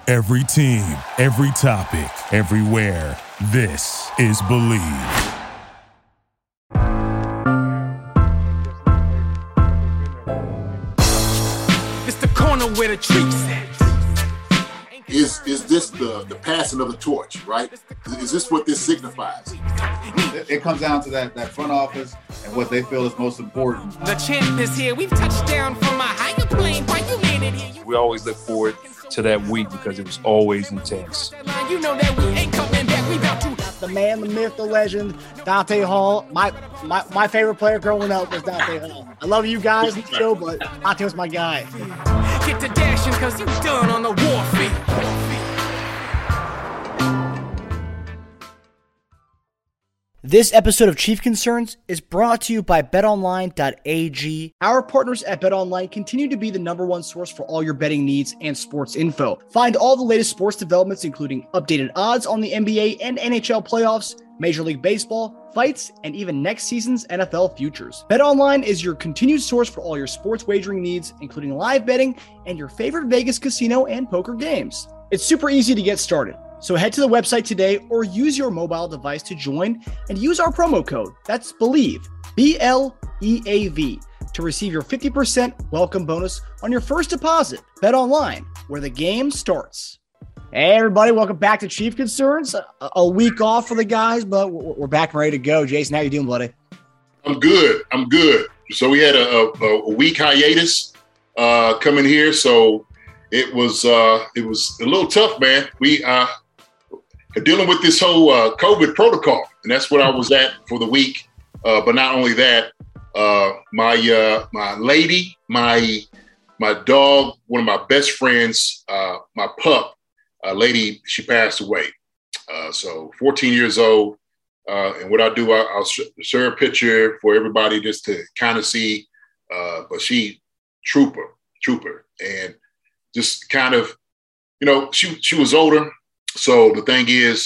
Every team, every topic, everywhere. This is Believe. It's the corner where the treats at. Is this the passing of the torch, right? Is this what this signifies? It comes down to that front office and what they feel is most important. The champ is here. We've touched down from a higher plane. Why you landed here? We always look forward to that week because it was always intense. You know that we ain't coming back. We about to. The man, the myth, the legend, Dante Hall. My favorite player growing up was Dante Hall. I love you guys, Joe, but Dante was my guy. Get to dashing because you done on the warfield. This episode of Chief Concerns is brought to you by betonline.ag. Our partners at BetOnline continue to be the number one source for all your betting needs and sports info. Find all the latest sports developments, including updated odds on the NBA and NHL playoffs, Major League Baseball, fights, and even next season's NFL futures. BetOnline is your continued source for all your sports wagering needs, including live betting and your favorite Vegas casino and poker games. It's super easy to get started. So head to the website today or use your mobile device to join and use our promo code. That's BELIEVE, B-L-E-A-V, to receive your 50% welcome bonus on your first deposit. Bet online, where the game starts. Hey, everybody. Welcome back to Chief Concerns. A week off for the guys, but we're back and ready to go. Jason, how you doing, buddy? I'm good. So we had a week hiatus coming here, so it was a little tough, man. We dealing with this whole COVID protocol, and that's what I was at for the week. But not only that, my lady, my dog, one of my best friends, my pup, lady, she passed away. So 14 years old. And what I do, I'll share a picture for everybody just to kind of see. But she trooper, and just kind of, she was older. So the thing is,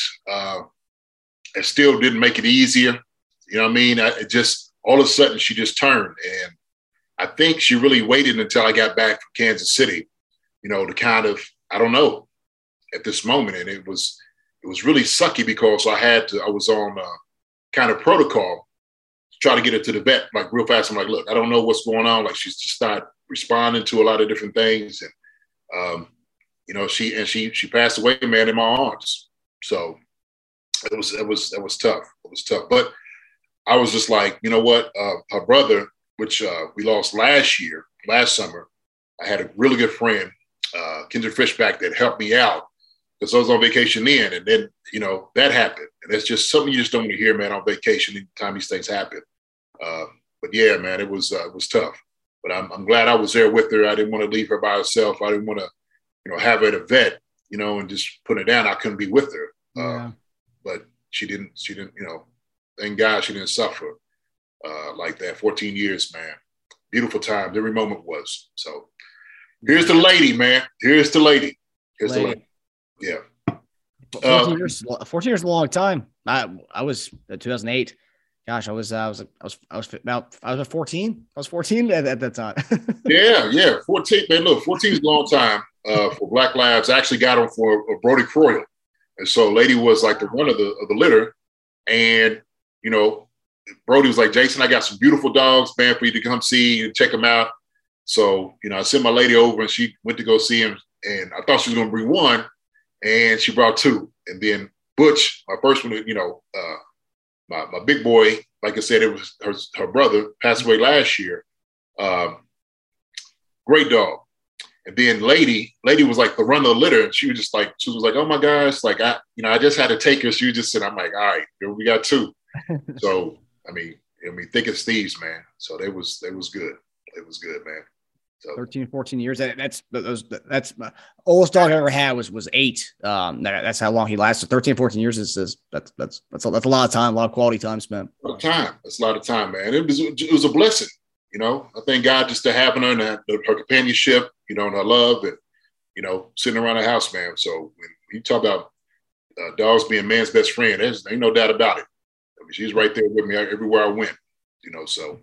it still didn't make it easier. You know what I mean? It just, all of a sudden she just turned. And I think she really waited until I got back from Kansas City, to kind of, I don't know, at this moment. And it was really sucky because I was on kind of protocol to try to get her to the vet, like real fast. I'm like, look, I don't know what's going on. Like she's just not responding to a lot of different things. And, she passed away, man, in my arms. So it was tough. It was tough. But I was just like, you know what? Her brother, which we lost last summer, I had a really good friend, Kendra Fishback, that helped me out because I was on vacation then. And then, that happened. And it's just something you just don't want to hear, man, on vacation anytime these things happen. But yeah, man, it was tough. But I'm glad I was there with her. I didn't want to leave her by herself. I didn't want to, have her at a vet, and just put her down. I couldn't be with her. Yeah. But she didn't, thank God she didn't suffer like that. 14 years, man. Beautiful time. Every moment was. So here's the lady, man. Here's the lady. Yeah. 14 years is a long time. I was 2008. Gosh, I was 14. I was 14 at that time. Yeah. 14. Man, look, 14 is a long time for Black Lives. I actually got on for Brody Croyle. And so lady was like the one of the litter. And, Brody was like, Jason, I got some beautiful dogs, man, for you to come see and check them out. So, I sent my lady over and she went to go see him. And I thought she was going to bring one. And she brought two. And then Butch, my first one, my big boy, like I said, it was her brother, passed away last year. Great dog. And then lady was like the run of the litter. And she was like, oh my gosh, like I just had to take her. She was just said, I'm like, all right, we got two. So, I mean, thick as thieves, man. So it was good. It was good, man. So 13, 14 years. That's my oldest dog I ever had was 8. That's how long he lasted. 13, 14 years that's a lot of time, a lot of quality time spent. That's a lot of time, man. It was a blessing. I thank God just to having her and her companionship, and her love and, sitting around the house, man. So when you talk about dogs being man's best friend, there's ain't no doubt about it. I mean, she's right there with me everywhere I went, so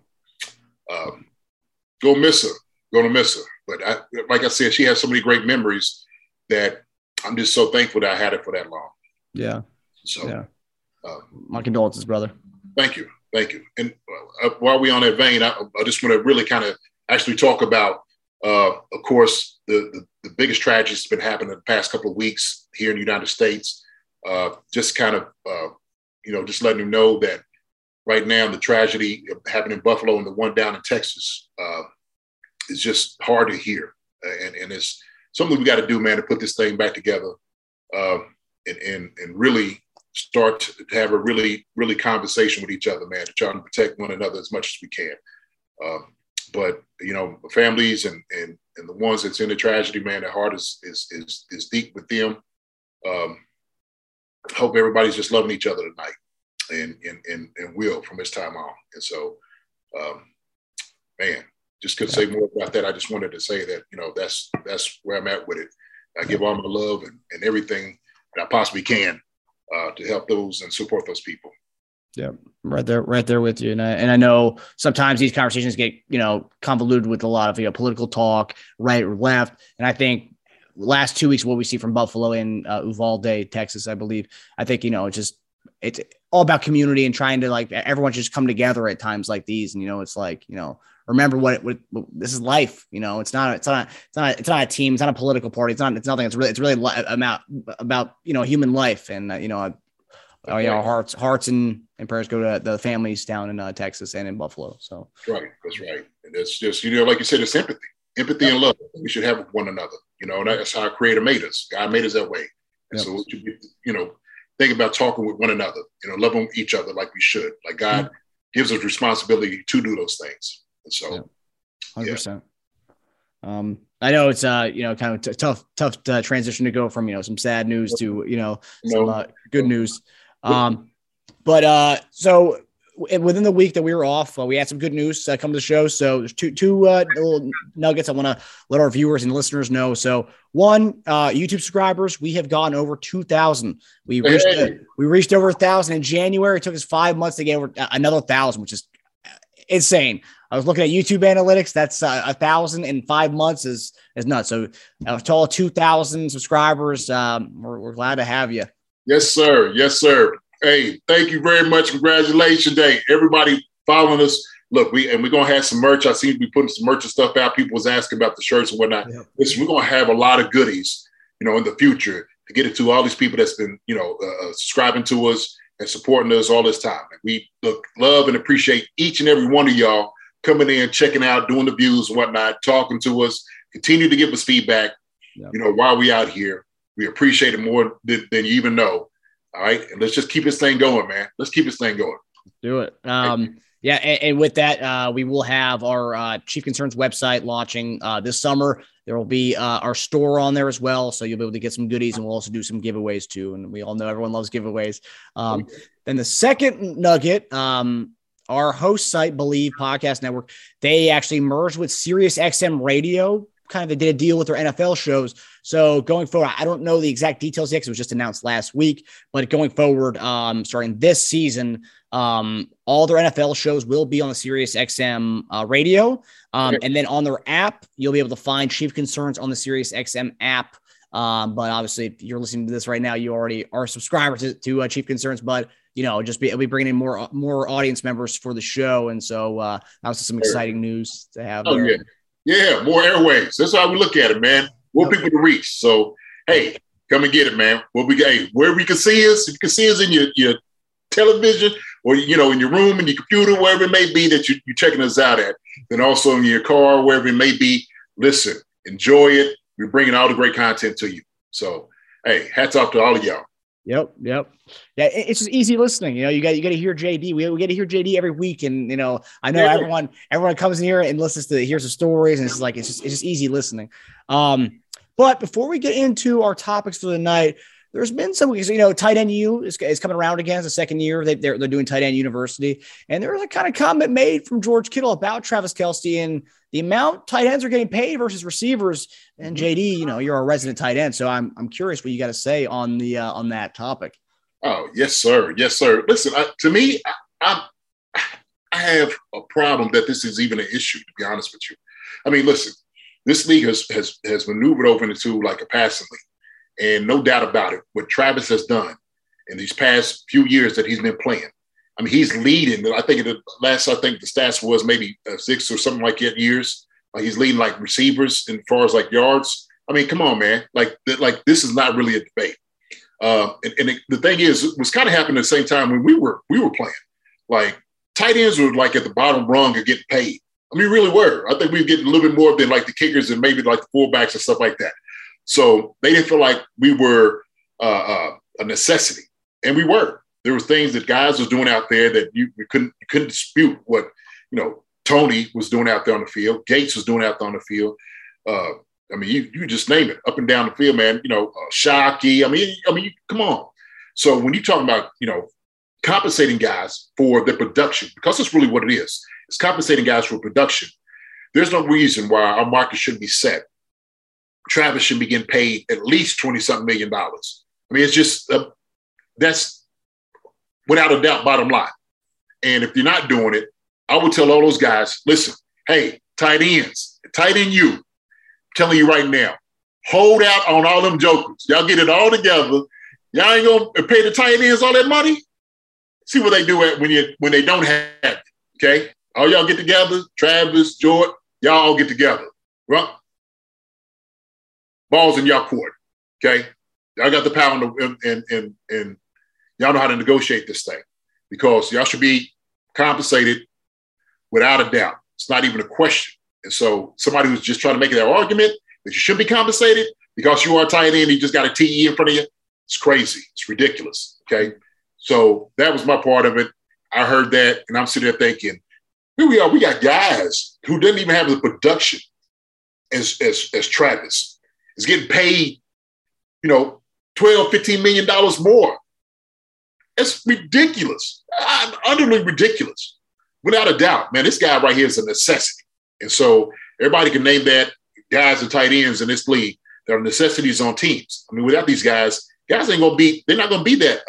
gonna miss her. But like I said, she has so many great memories that I'm just so thankful that I had it for that long. Yeah. So, yeah. My condolences, brother. Thank you. And while we're on that vein, I just want to really kind of actually talk about, of course, the biggest tragedy that's been happening in the past couple of weeks here in the United States. Just kind of, just letting you know that right now the tragedy happening in Buffalo and the one down in Texas is just hard to hear. And it's something we got to do, man, to put this thing back together and really start to have a really, really conversation with each other, man, to try to protect one another as much as we can. But families and the ones that's in the tragedy, man, their heart is deep with them. Hope everybody's just loving each other tonight and will from this time on. And so, man, just couldn't say more about that. I just wanted to say that, that's where I'm at with it. I give all my love and everything that I possibly can to help those and support those people. Yeah, right there with you. And I know sometimes these conversations get, convoluted with a lot of, political talk, right or left. And I think last 2 weeks, what we see from Buffalo and Uvalde, Texas, I believe, I think, it's all about community and trying to everyone just come together at times like these. And, it's remember what this is life. It's not a team. It's not a political party. It's nothing. It's really about, human life. And, our hearts and prayers go to the families down in Texas and in Buffalo. So that's right. And it's just, like you said, it's empathy and love we should have with one another. And that's how our Creator made us. God made us that way. And so we should, think about talking with one another, loving each other like we should, like God gives us responsibility to do those things. And so, 100%. I know it's kind of tough transition to go from some sad news to some good news. So within the week that we were off, we had some good news come to the show. So there's two little nuggets I want to let our viewers and listeners know. So one, YouTube subscribers, we have gone over 2,000. We reached over 1,000 in January. It took us 5 months to get over another 1,000, which is insane. I was looking at YouTube analytics. That's 1,000 in 5 months is nuts. So to all 2,000 subscribers, we're glad to have you. Yes, sir. Hey, thank you very much. Congratulations, day. Everybody following us. Look, we're going to have some merch. I seem to be putting some merch and stuff out. People was asking about the shirts and whatnot. Yeah. Listen, we're going to have a lot of goodies, in the future to get it to all these people that's been, subscribing to us and supporting us all this time. And we love and appreciate each and every one of y'all coming in, checking out, doing the views and whatnot, talking to us, continue to give us feedback, while we out here. We appreciate it more than you even know. All right. And let's just keep this thing going, man. Let's keep this thing going. Do it. And with that, we will have our Chief Concerns website launching this summer. There will be our store on there as well. So you'll be able to get some goodies, and we'll also do some giveaways too. And we all know everyone loves giveaways. Then the second nugget, our host site, Believe Podcast Network, they actually merged with Sirius XM Radio. They did a deal with their NFL shows. So going forward, I don't know the exact details yet because it was just announced last week, but going forward, starting this season, all their NFL shows will be on the Sirius XM radio. And then on their app, you'll be able to find Chief Concerns on the Sirius XM app. But obviously, if you're listening to this right now, you already are a subscriber to Chief Concerns, but it'll be bringing in more audience members for the show. And so that was some exciting news to have. Oh, there. Yeah, more airwaves. That's how we look at it, man. More people to reach. So, hey, come and get it, man. Wherever you can see us, if you can see us in your television or, in your room, in your computer, wherever it may be that you're checking us out at, then also in your car, wherever it may be, listen, enjoy it. We're bringing all the great content to you. So, hey, hats off to all of y'all. Yep. Yeah, it's just easy listening. You got to hear JD. We get to hear JD every week, and I know everyone comes in here and hears the stories, and it's just easy listening. But before we get into our topics for the night, there's been some, Tight End U is coming around again. It's the second year they're doing Tight End University, and there was a kind of comment made from George Kittle about Travis Kelce and the amount tight ends are getting paid versus receivers. And JD, you're a resident tight end, so I'm curious what you got to say on that topic. Oh, yes, sir. Listen, to me, I have a problem that this is even an issue, to be honest with you. I mean, listen, this league has maneuvered over into like a passing league. And no doubt about it, what Travis has done in these past few years that he's been playing. I mean, he's leading. I think the stats was maybe 6 or something like that years. He's leading like receivers as far as like yards. I mean, come on, man. Like this is not really a debate. The thing is, it was kind of happening at the same time when we were playing. Like tight ends were like at the bottom rung of getting paid. I mean, really were. I think we were getting a little bit more than like the kickers and maybe like the fullbacks and stuff like that. So they didn't feel like we were a necessity, and we were. There were things that guys was doing out there that you couldn't dispute what Tony was doing out there on the field. Gates was doing out there on the field. I mean, you just name it up and down the field, man. Shockey. I mean, come on. So when you talk about compensating guys for their production, because that's really what it is. It's compensating guys for production. There's no reason why our market shouldn't be set. Travis should be getting paid at least $20-something million. I mean, it's just that's without a doubt bottom line. And if you're not doing it, I would tell all those guys, listen, hey, tight ends, tight end you, I'm telling you right now, hold out on all them jokers. Y'all get it all together. Y'all ain't gonna pay the tight ends all that money. See what they do when they don't have it. Okay, all y'all get together. Travis, Jordan, y'all all get together. Right? Balls in y'all court. Okay, y'all got the power and y'all know how to negotiate this thing, because y'all should be compensated without a doubt. It's not even a question. And so somebody who's just trying to make that argument that you should be compensated because you are a tight end, you just got a TE in front of you, it's crazy. It's ridiculous. Okay. So that was my part of it. I heard that, and I'm sitting there thinking, here we are. We got guys who didn't even have the production as Travis. Is getting paid, $12, $15 million more. It's ridiculous. Utterly ridiculous. Without a doubt, man, this guy right here is a necessity. And so everybody can name that guys and tight ends in this league. There are necessities on teams. I mean, without these guys ain't gonna be, they're not gonna be that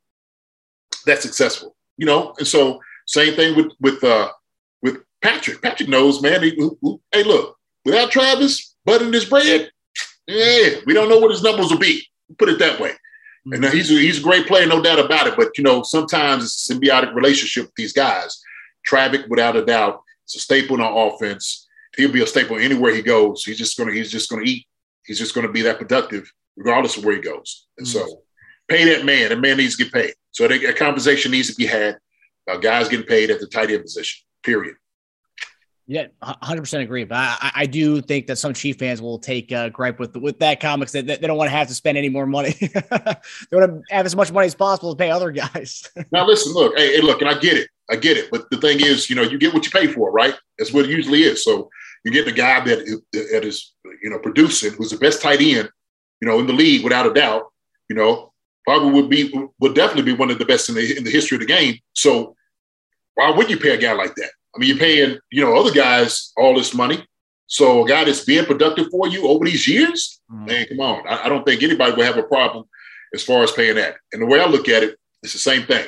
successful, And so same thing with Patrick. Patrick knows, man. Hey, look, without Travis butting his bread, we don't know what his numbers will be. Put it that way. And he's a great player, no doubt about it. But sometimes it's a symbiotic relationship with these guys. Travis, without a doubt, is a staple in our offense. He'll be a staple anywhere he goes. He's just gonna eat. He's just gonna be that productive, regardless of where he goes. And so, pay that man. That man needs to get paid. So a conversation needs to be had about guys getting paid at the tight end position. Period. Yeah, 100% agree. But I do think that some Chief fans will take gripe with that comics that they don't want to have to spend any more money. They want to have as much money as possible to pay other guys. Now, listen, look, hey, look, and I get it. But the thing is, you get what you pay for, right? That's what it usually is. So you get the guy that is, producing, who's the best tight end, in the league without a doubt, probably would definitely be one of the best in the history of the game. So why would you pay a guy like that? I mean, you're paying, other guys all this money. So a guy that's being productive for you over these years, man, come on. I don't think anybody would have a problem as far as paying that. And the way I look at it, it's the same thing.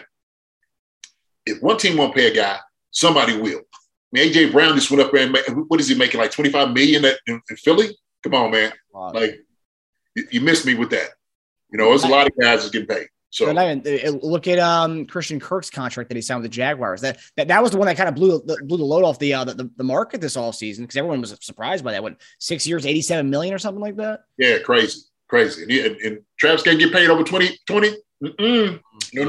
If one team won't pay a guy, somebody will. I mean, A.J. Brown just went up there and what is he making, like $25 million in Philly? Come on, man. Wow. Like, you missed me with that. There's a lot of guys that's getting paid. So look at Christian Kirk's contract that he signed with the Jaguars. That was the one that kind of blew the load off the market this all season, because everyone was surprised by that. What, 6 years, $87 million or something like that? Yeah, crazy. And Travis can't get paid over 20. No.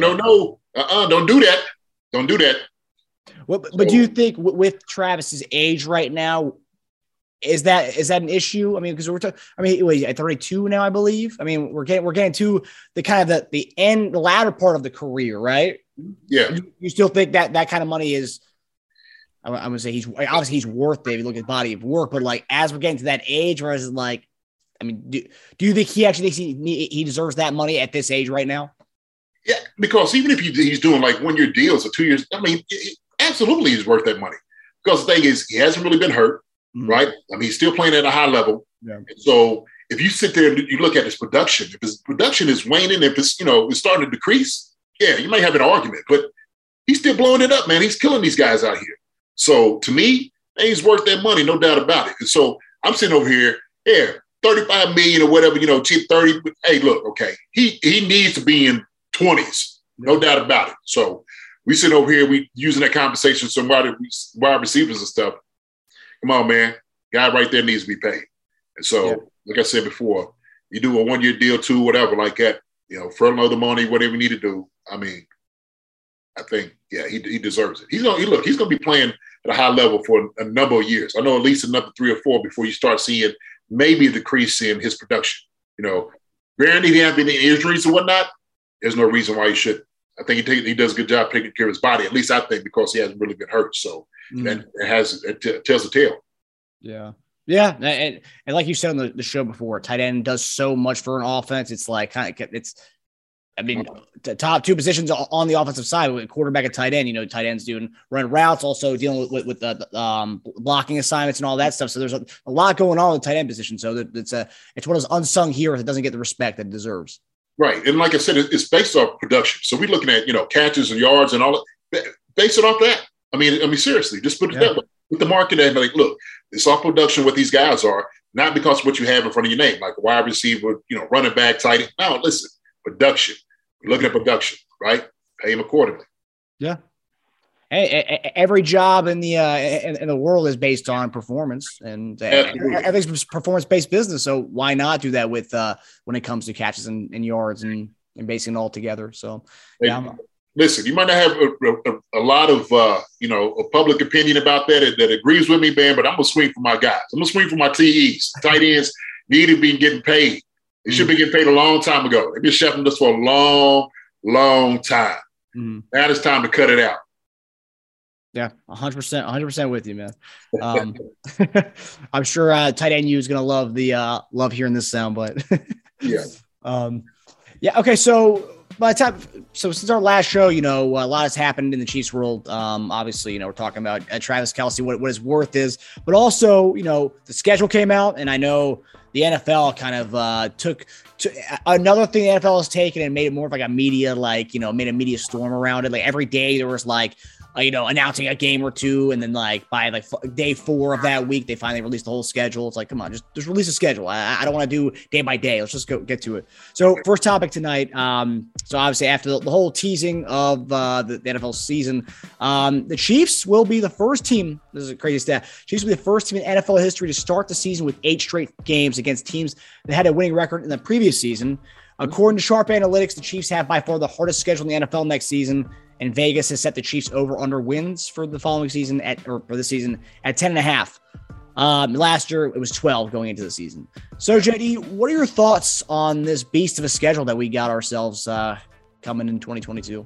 Don't do that. Don't do that. Well, but do you think with Travis's age right now, is that an issue? I mean, because he's at 32 now, I believe. I mean, we're getting to the kind of the latter part of the career, right? Yeah. You still think that kind of money is? I'm gonna say he's worth it if you look at his body of work, but like as we're getting to that age, where it's like, I mean, do you think he actually thinks he deserves that money at this age right now? Yeah, because even if he's doing like 1 year deals or 2 years, I mean, absolutely he's worth that money. Because the thing is, he hasn't really been hurt. Right? I mean, he's still playing at a high level. Yeah. And so if you sit there and you look at his production, if his production is waning, if it's, it's starting to decrease, yeah, you might have an argument, but he's still blowing it up, man. He's killing these guys out here. So to me, he's worth that money, no doubt about it. And so I'm sitting over here, $35 million or whatever, cheap 30. Hey, look, okay. He needs to be in 20s, no doubt about it. So we sit over here, we using that conversation, some wide receivers and stuff. Come on, man. Guy right there needs to be paid. And so, like I said before, you do a 1-year deal, 2, whatever like that, furlough the money, whatever you need to do. I mean, I think, he deserves it. He's going to be playing at a high level for a number of years. I know at least another 3 or 4 before you start seeing maybe a decrease in his production. Granted, he didn't have any injuries and whatnot. There's no reason why he shouldn't. I think he does a good job taking care of his body, at least I think, because he hasn't really been hurt. So it tells the tale. Yeah. Yeah. And like you said on the show before, tight end does so much for an offense. It's like the top 2 positions on the offensive side with quarterback and tight end, tight ends doing run routes, also dealing with the blocking assignments and all that stuff. So there's a lot going on with the tight end position. So it's one of those unsung heroes that doesn't get the respect that it deserves. Right. And like I said, it's based off production. So we're looking at, catches and yards and all that. Base it off that. I mean, seriously, just put it that way. With the market and like, look, it's off production what these guys are, not because of what you have in front of your name, like a wide receiver, running back, tight end. No, listen, production. We're looking at production, right? Pay him accordingly. Yeah. Every job in the world is based on performance, and everything's performance-based business. So why not do that with when it comes to catches and yards and basing it all together? So, listen, you might not have a lot of a public opinion about that agrees with me, man. But I'm gonna swing for my guys. I'm gonna swing for my TEs. Tight ends need to be getting paid. They should be getting paid a long time ago. They've been chefing this for a long, long time. Now it's time to cut it out. Yeah, 100% with you, man. I'm sure tight end you is going to love hearing this sound, but okay. So since our last show, a lot has happened in the Chiefs world. Obviously, we're talking about Travis Kelce, what his worth is, but also, the schedule came out, and I know the NFL kind of took another thing the NFL has taken and made it more of like a media, made a media storm around it. Like every day there was announcing a game or two. And then by day 4 of that week, they finally released the whole schedule. It's like, come on, just release a schedule. I don't want to do day by day. Let's just get to it. So first topic tonight. So obviously after the whole teasing of the NFL season, the Chiefs will be the first team. This is a crazy stat. Chiefs will be the first team in NFL history to start the season with 8 straight games against teams that had a winning record in the previous season. According to Sharp Analytics, the Chiefs have by far the hardest schedule in the NFL next season. And Vegas has set the Chiefs over/under wins for the following season for this season at 10.5. Last year it was 12 going into the season. So JD, what are your thoughts on this beast of a schedule that we got ourselves coming in 2022?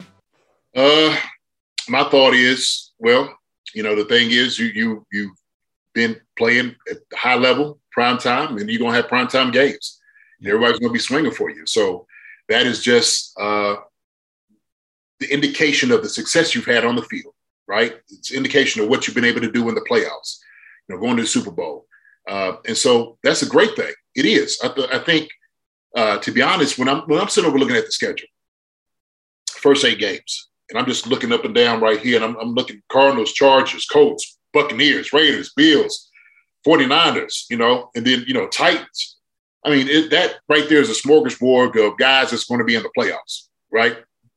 My thought is, the thing is you've been playing at the high level, prime time, and you're gonna have prime time games. Everybody's gonna be swinging for you. So that is just the indication of the success you've had on the field, right? It's an indication of what you've been able to do in the playoffs, going to the Super Bowl. And so that's a great thing. It is. I think, to be honest, when I'm sitting over looking at the schedule, first 8 games, and I'm just looking up and down right here, and I'm looking Cardinals, Chargers, Colts, Buccaneers, Raiders, Bills, 49ers, and then, Titans. I mean, that right there is a smorgasbord of guys that's going to be in the playoffs, right?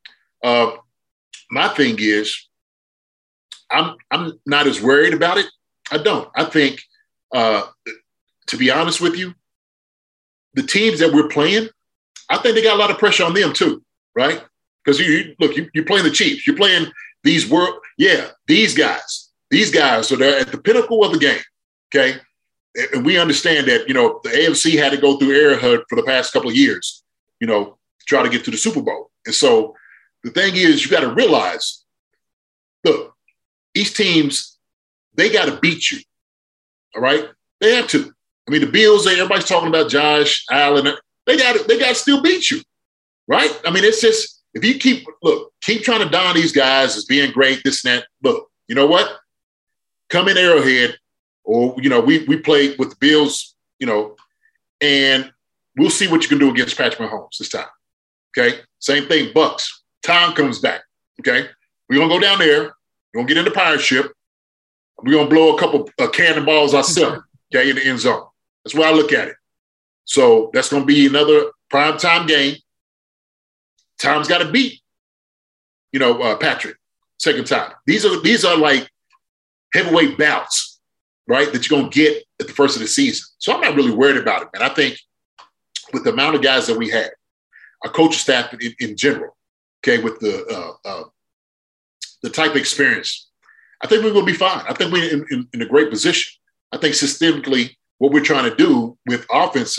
My thing is, I'm not as worried about it. I don't. I think, to be honest with you, the teams that we're playing, I think they got a lot of pressure on them too, right? Because you're playing the Chiefs. You're playing these guys. These guys are there at the pinnacle of the game, okay? And we understand that, the AFC had to go through Arrowhead for the past couple of years, to try to get to the Super Bowl. And so the thing is, you got to realize, look, these teams, they got to beat you, all right? They have to. I mean, the Bills, everybody's talking about Josh Allen. They got to still beat you, right? I mean, it's just, if you keep trying to down these guys as being great, this and that, look, you know what? Come in Arrowhead, or, we played with the Bills, and we'll see what you can do against Patrick Mahomes this time, okay? Same thing, Bucks. Tom comes back, okay? We're going to go down there. We're going to get in the pirate ship. We're going to blow a couple of cannonballs ourselves, okay, in the end zone. That's why I look at it. So that's going to be another primetime game. Time's got to beat, Patrick, second time. These are like heavyweight bouts, right, that you're going to get at the first of the season. So I'm not really worried about it, man. I think with the amount of guys that we have, our coaching staff in general, okay, with the type of experience, I think we're going to be fine. I think we're in a great position. I think systemically what we're trying to do with offense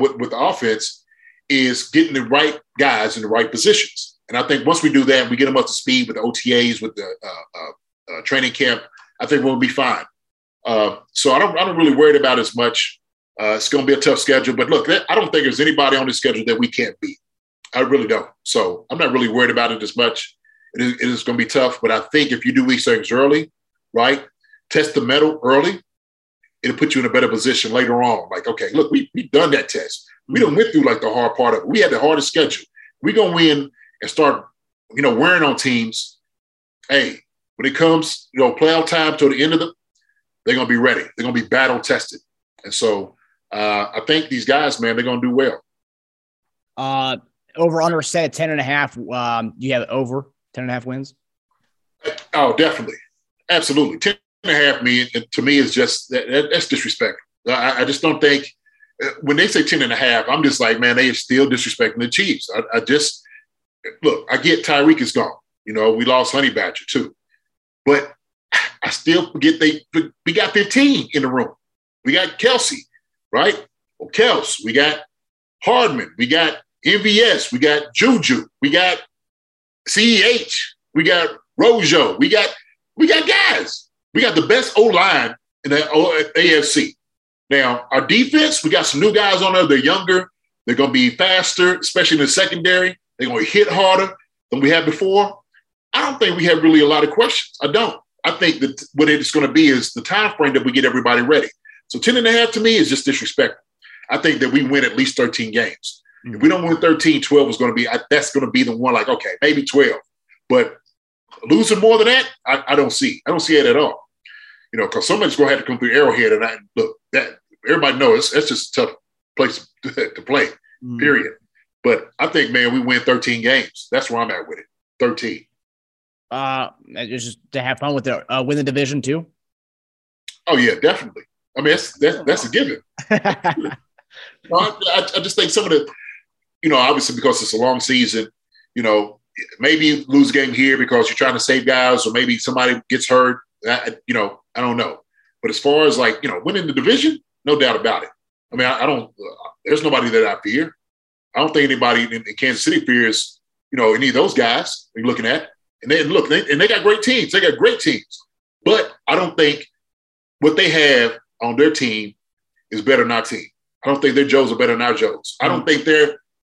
is getting the right guys in the right positions. And I think once we do that, we get them up to speed with the OTAs, with the training camp, I think we'll be fine. So I'm not really worried about it as much. It's going to be a tough schedule. But look, I don't think there's anybody on the schedule that we can't beat. I really don't. So I'm not really worried about it as much. It is going to be tough. But I think if you do these things early, right, test the metal early, it'll put you in a better position later on. Like, okay, look, we've done that test. We done went through like the hard part of it. We had the hardest schedule. We're going to win and start, wearing on teams. Hey, when it comes, playoff time till the end of they're going to be ready. They're going to be battle tested. And so I think these guys, man, they're going to do well. Over under set at 10.5. You have over 10.5 wins? Oh, definitely. Absolutely. 10.5 to me is just that's disrespectful. I just don't think when they say 10.5, I'm just like, man, they are still disrespecting the Chiefs. I just look, I get Tyreek is gone. We lost Honey Badger too. But I still forget we got 15 in the room. We got Kelsey, right? Well, Kels, we got Hardman, we got MVS, we got Juju, we got CEH, we got Rojo, we got guys. We got the best O-line in the AFC. Now, our defense, we got some new guys on there. They're younger. They're going to be faster, especially in the secondary. They're going to hit harder than we had before. I don't think we have really a lot of questions. I don't. I think that what it's going to be is the time frame that we get everybody ready. So 10.5 to me is just disrespectful. I think that we win at least 13 games. Mm-hmm. If we don't win 13, 12 is going to be – that's going to be the one like, okay, maybe 12. But losing more than that, I don't see. I don't see it at all. Because somebody's going to have to come through Arrowhead. And that everybody knows that's just a tough place to play, period. But I think, man, we win 13 games. That's where I'm at with it, 13. Just to have fun with it. Win the division too? Oh, yeah, definitely. I mean, that's a given. I just think some of the, obviously because it's a long season, maybe you lose a game here because you're trying to save guys or maybe somebody gets hurt. I don't know. But as far as winning the division, no doubt about it. I mean, I don't there's nobody that I fear. I don't think anybody in Kansas City fears, any of those guys you're looking at. And they got great teams. They got great teams. But I don't think what they have on their team is better than our team. I don't think their Joes are better than our Joes. I don't think their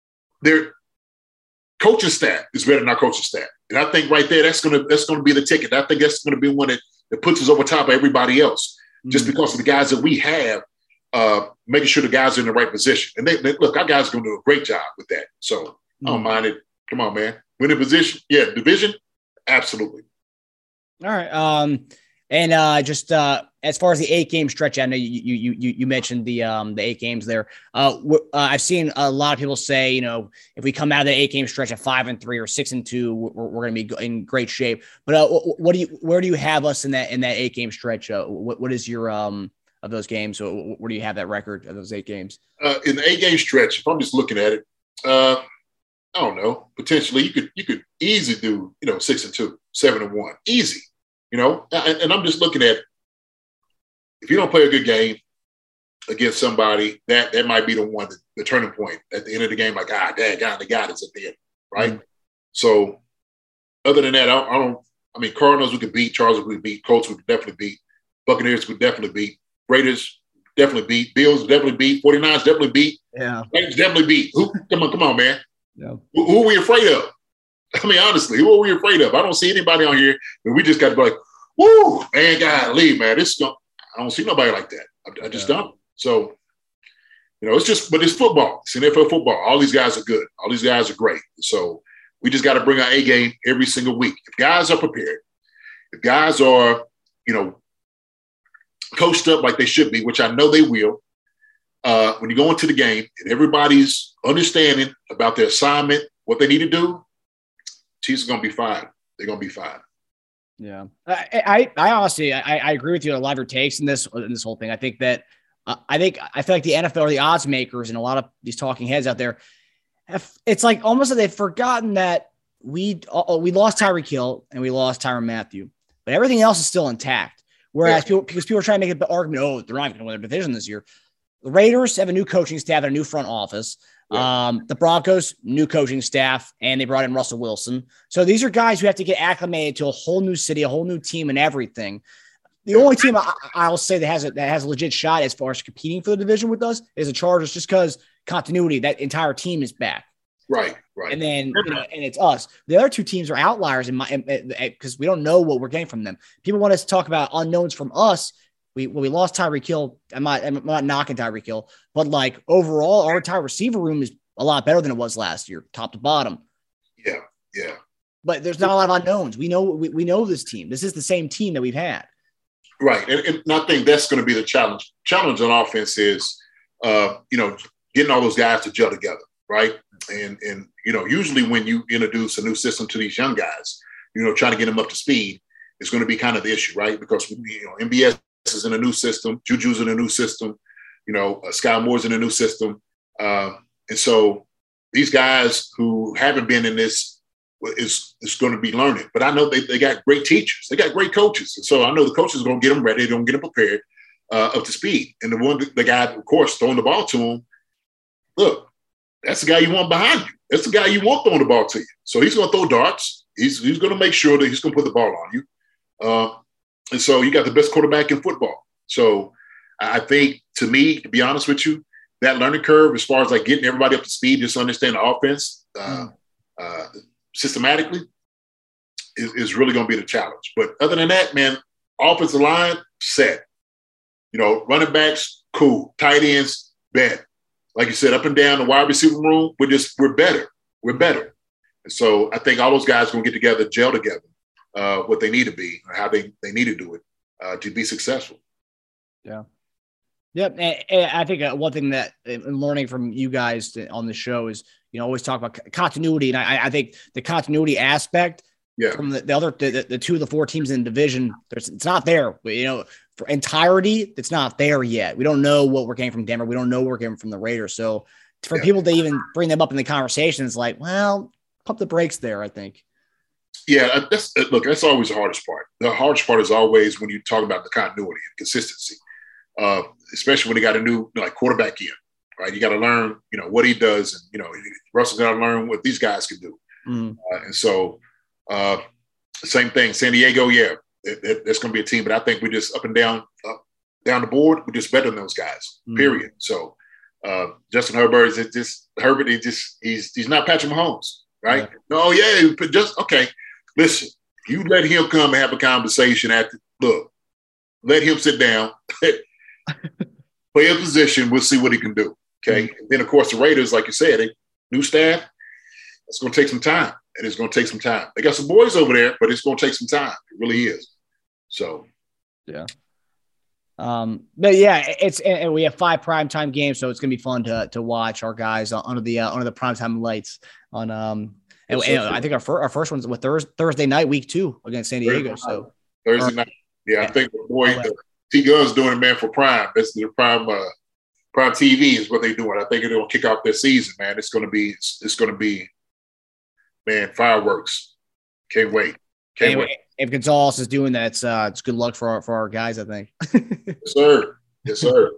coaching staff is better than our coaching staff. And I think right there, that's gonna be the ticket. I think that's gonna be one that puts us over top of everybody else, just because of the guys that we have, making sure the guys are in the right position. And they look, our guys are gonna do a great job with that. So I don't mind it. Come on, man. Winning position, yeah, division, absolutely. All right. And just as far as the 8-game stretch, I know you mentioned the 8 games there. I've seen a lot of people say, if we come out of the 8-game stretch at 5-3 or 6-2, we're going to be in great shape. But where do you have us in that 8-game stretch? What is your of those games? So where do you have that record of those 8 games? In the 8-game stretch, if I'm just looking at it, I don't know. Potentially, you could easily do 6-2, 7-1, easy. And I'm just looking at, if you don't play a good game against somebody, that might be the turning point at the end of the game. Like, they got us at the end, right? Mm-hmm. So, other than that, I mean, Cardinals we could beat, Chargers we could beat, Colts we could definitely beat, Buccaneers we could definitely beat, Raiders definitely beat, Bills definitely beat, 49ers definitely beat, Raiders definitely beat. Come on, man. Yeah. Who are we afraid of? I mean, honestly, who are we afraid of? I don't see anybody on here, and we just got to be like, woo, man, God, leave, man. I don't see nobody like that. I just don't. So, but it's football. It's NFL football. All these guys are good. All these guys are great. So we just got to bring our A game every single week. If guys are prepared, if guys are, coached up like they should be, which I know they will, when you go into the game and everybody's understanding about their assignment, what they need to do, Chiefs are going to be fine. They're going to be fine. Yeah. I honestly, I agree with you on a lot of your takes in this whole thing. I think that, I feel like the NFL or the odds makers and a lot of these talking heads out there, it's like almost like they've forgotten that we lost Tyreek Hill and we lost Tyrann Mathieu, but everything else is still intact. Whereas because people are trying to make an argument, they're not going to win their division this year. The Raiders have a new coaching staff and a new front office. Yeah. The Broncos, new coaching staff, and they brought in Russell Wilson. So these are guys who have to get acclimated to a whole new city, a whole new team and everything. The only team I'll say that has a legit shot as far as competing for the division with us is the Chargers, just because continuity, that entire team is back. Right. And then, and it's us. The other two teams are outliers because we don't know what we're getting from them. People want us to talk about unknowns from us. We lost Tyreek Hill. I'm not knocking Tyreek Hill, but like overall, our entire receiver room is a lot better than it was last year, top to bottom. Yeah. But there's not a lot of unknowns. We know this team. This is the same team that we've had. Right. And I think that's going to be the challenge. Challenge on offense is, getting all those guys to gel together. Right. And usually when you introduce a new system to these young guys, trying to get them up to speed is going to be kind of the issue. Right. Because, MBS is in a new system. Juju's in a new system. Sky Moore's in a new system. And so these guys who haven't been in this is going to be learning. But I know they got great teachers. They got great coaches. And so I know the coaches are going to get them ready. They're going to get them prepared up to speed. And the guy, of course, throwing the ball to him, look, that's the guy you want behind you. That's the guy you want throwing the ball to you. So he's going to throw darts. He's going to make sure that he's going to put the ball on you. And so you got the best quarterback in football. So I think, to me, to be honest with you, that learning curve, as far as like getting everybody up to speed, just understand the offense systematically, is really going to be the challenge. But other than that, man, offensive line, set. Running backs, cool. Tight ends, bet. Like you said, up and down the wide receiver room, we're better. We're better. And so I think all those guys are going to get together, gel together, what they need to be, or how they need to do it to be successful. Yeah. Yep. And I think one thing that in learning from you guys on the show is, always talk about continuity. And I think the continuity aspect from the two of the four teams in the division, it's not there. For entirety, it's not there yet. We don't know what we're getting from Denver. We don't know what we're getting from the Raiders. So for people to even bring them up in the conversation, it's like, well, pump the brakes there, I think. Yeah, that's always the hardest part. The hardest part is always when you talk about the continuity and consistency, especially when they got a new quarterback in, right? You got to learn, what he does, and Russell's got to learn what these guys can do. And so, same thing, San Diego. Yeah, that's going to be a team, but I think we're just up and down the board. We're just better than those guys. Period. So, Justin Herbert he's not Patrick Mahomes, right? No, just okay. Listen, you let him come and have a conversation let him sit down, play a position. We'll see what he can do. Okay. And then, of course, the Raiders, like you said, new staff, it's going to take some time. And it's going to take some time. They got some boys over there, but it's going to take some time. It really is. So, yeah. But yeah, and we have 5 primetime games, so it's going to be fun to watch our guys under the primetime lights on and I think our first one's with Thursday night, week 2 against San Diego. Thursday night. Yeah, I think T Gun's doing it, man, for Prime. That's the Prime TV is what they're doing. I think they're going to kick off their season, man. It's going to be, man, fireworks. Can't wait. If Gonzalez is doing that, it's good luck for our guys, I think. Yes, sir.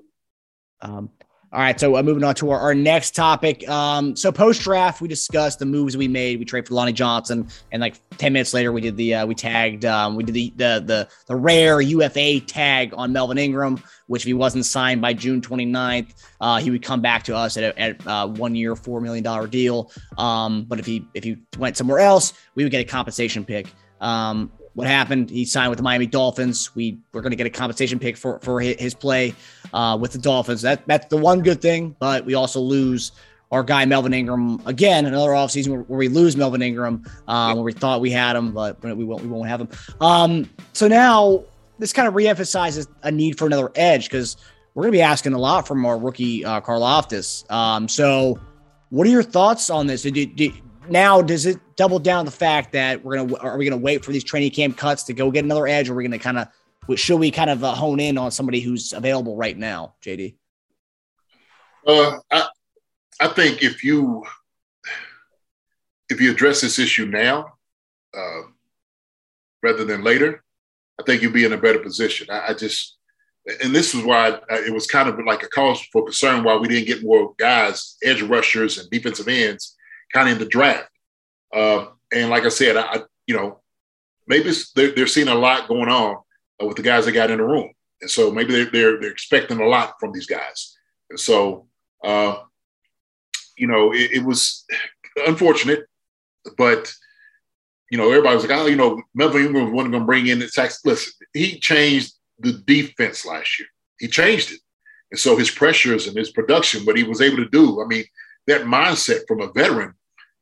All right, so moving on to our next topic. So post-draft, we discussed the moves we made. We traded for Lonnie Johnson, and like 10 minutes later, we did the rare UFA tag on Melvin Ingram, which if he wasn't signed by June 29th, he would come back to us at a 1 year, $4 million deal. But if he went somewhere else, we would get a compensation pick. What happened? He signed with the Miami Dolphins. We're going to get a compensation pick for his play with the Dolphins. That's the one good thing, but we also lose our guy Melvin Ingram again. Another offseason where we lose Melvin Ingram, where we thought we had him, but we won't have him. So now this kind of reemphasizes a need for another edge because we're going to be asking a lot from our rookie Karlaftis. So what are your thoughts on this? Now, does it double down the fact that are we going to wait for these training camp cuts to go get another edge, or are we going to should we hone in on somebody who's available right now, JD? I think if you address this issue now, rather than later, I think you'll be in a better position. And this is why it was kind of like a cause for concern why we didn't get more guys, edge rushers and defensive ends, kind of in the draft. And like I said, maybe they're seeing a lot going on with the guys they got in the room, and so maybe they're expecting a lot from these guys. And so, it was unfortunate, but everybody was like, Melvin Ingram wasn't going to bring in the tax. Listen, he changed the defense last year. He changed it. And so his pressures and his production, what he was able to do, I mean, that mindset from a veteran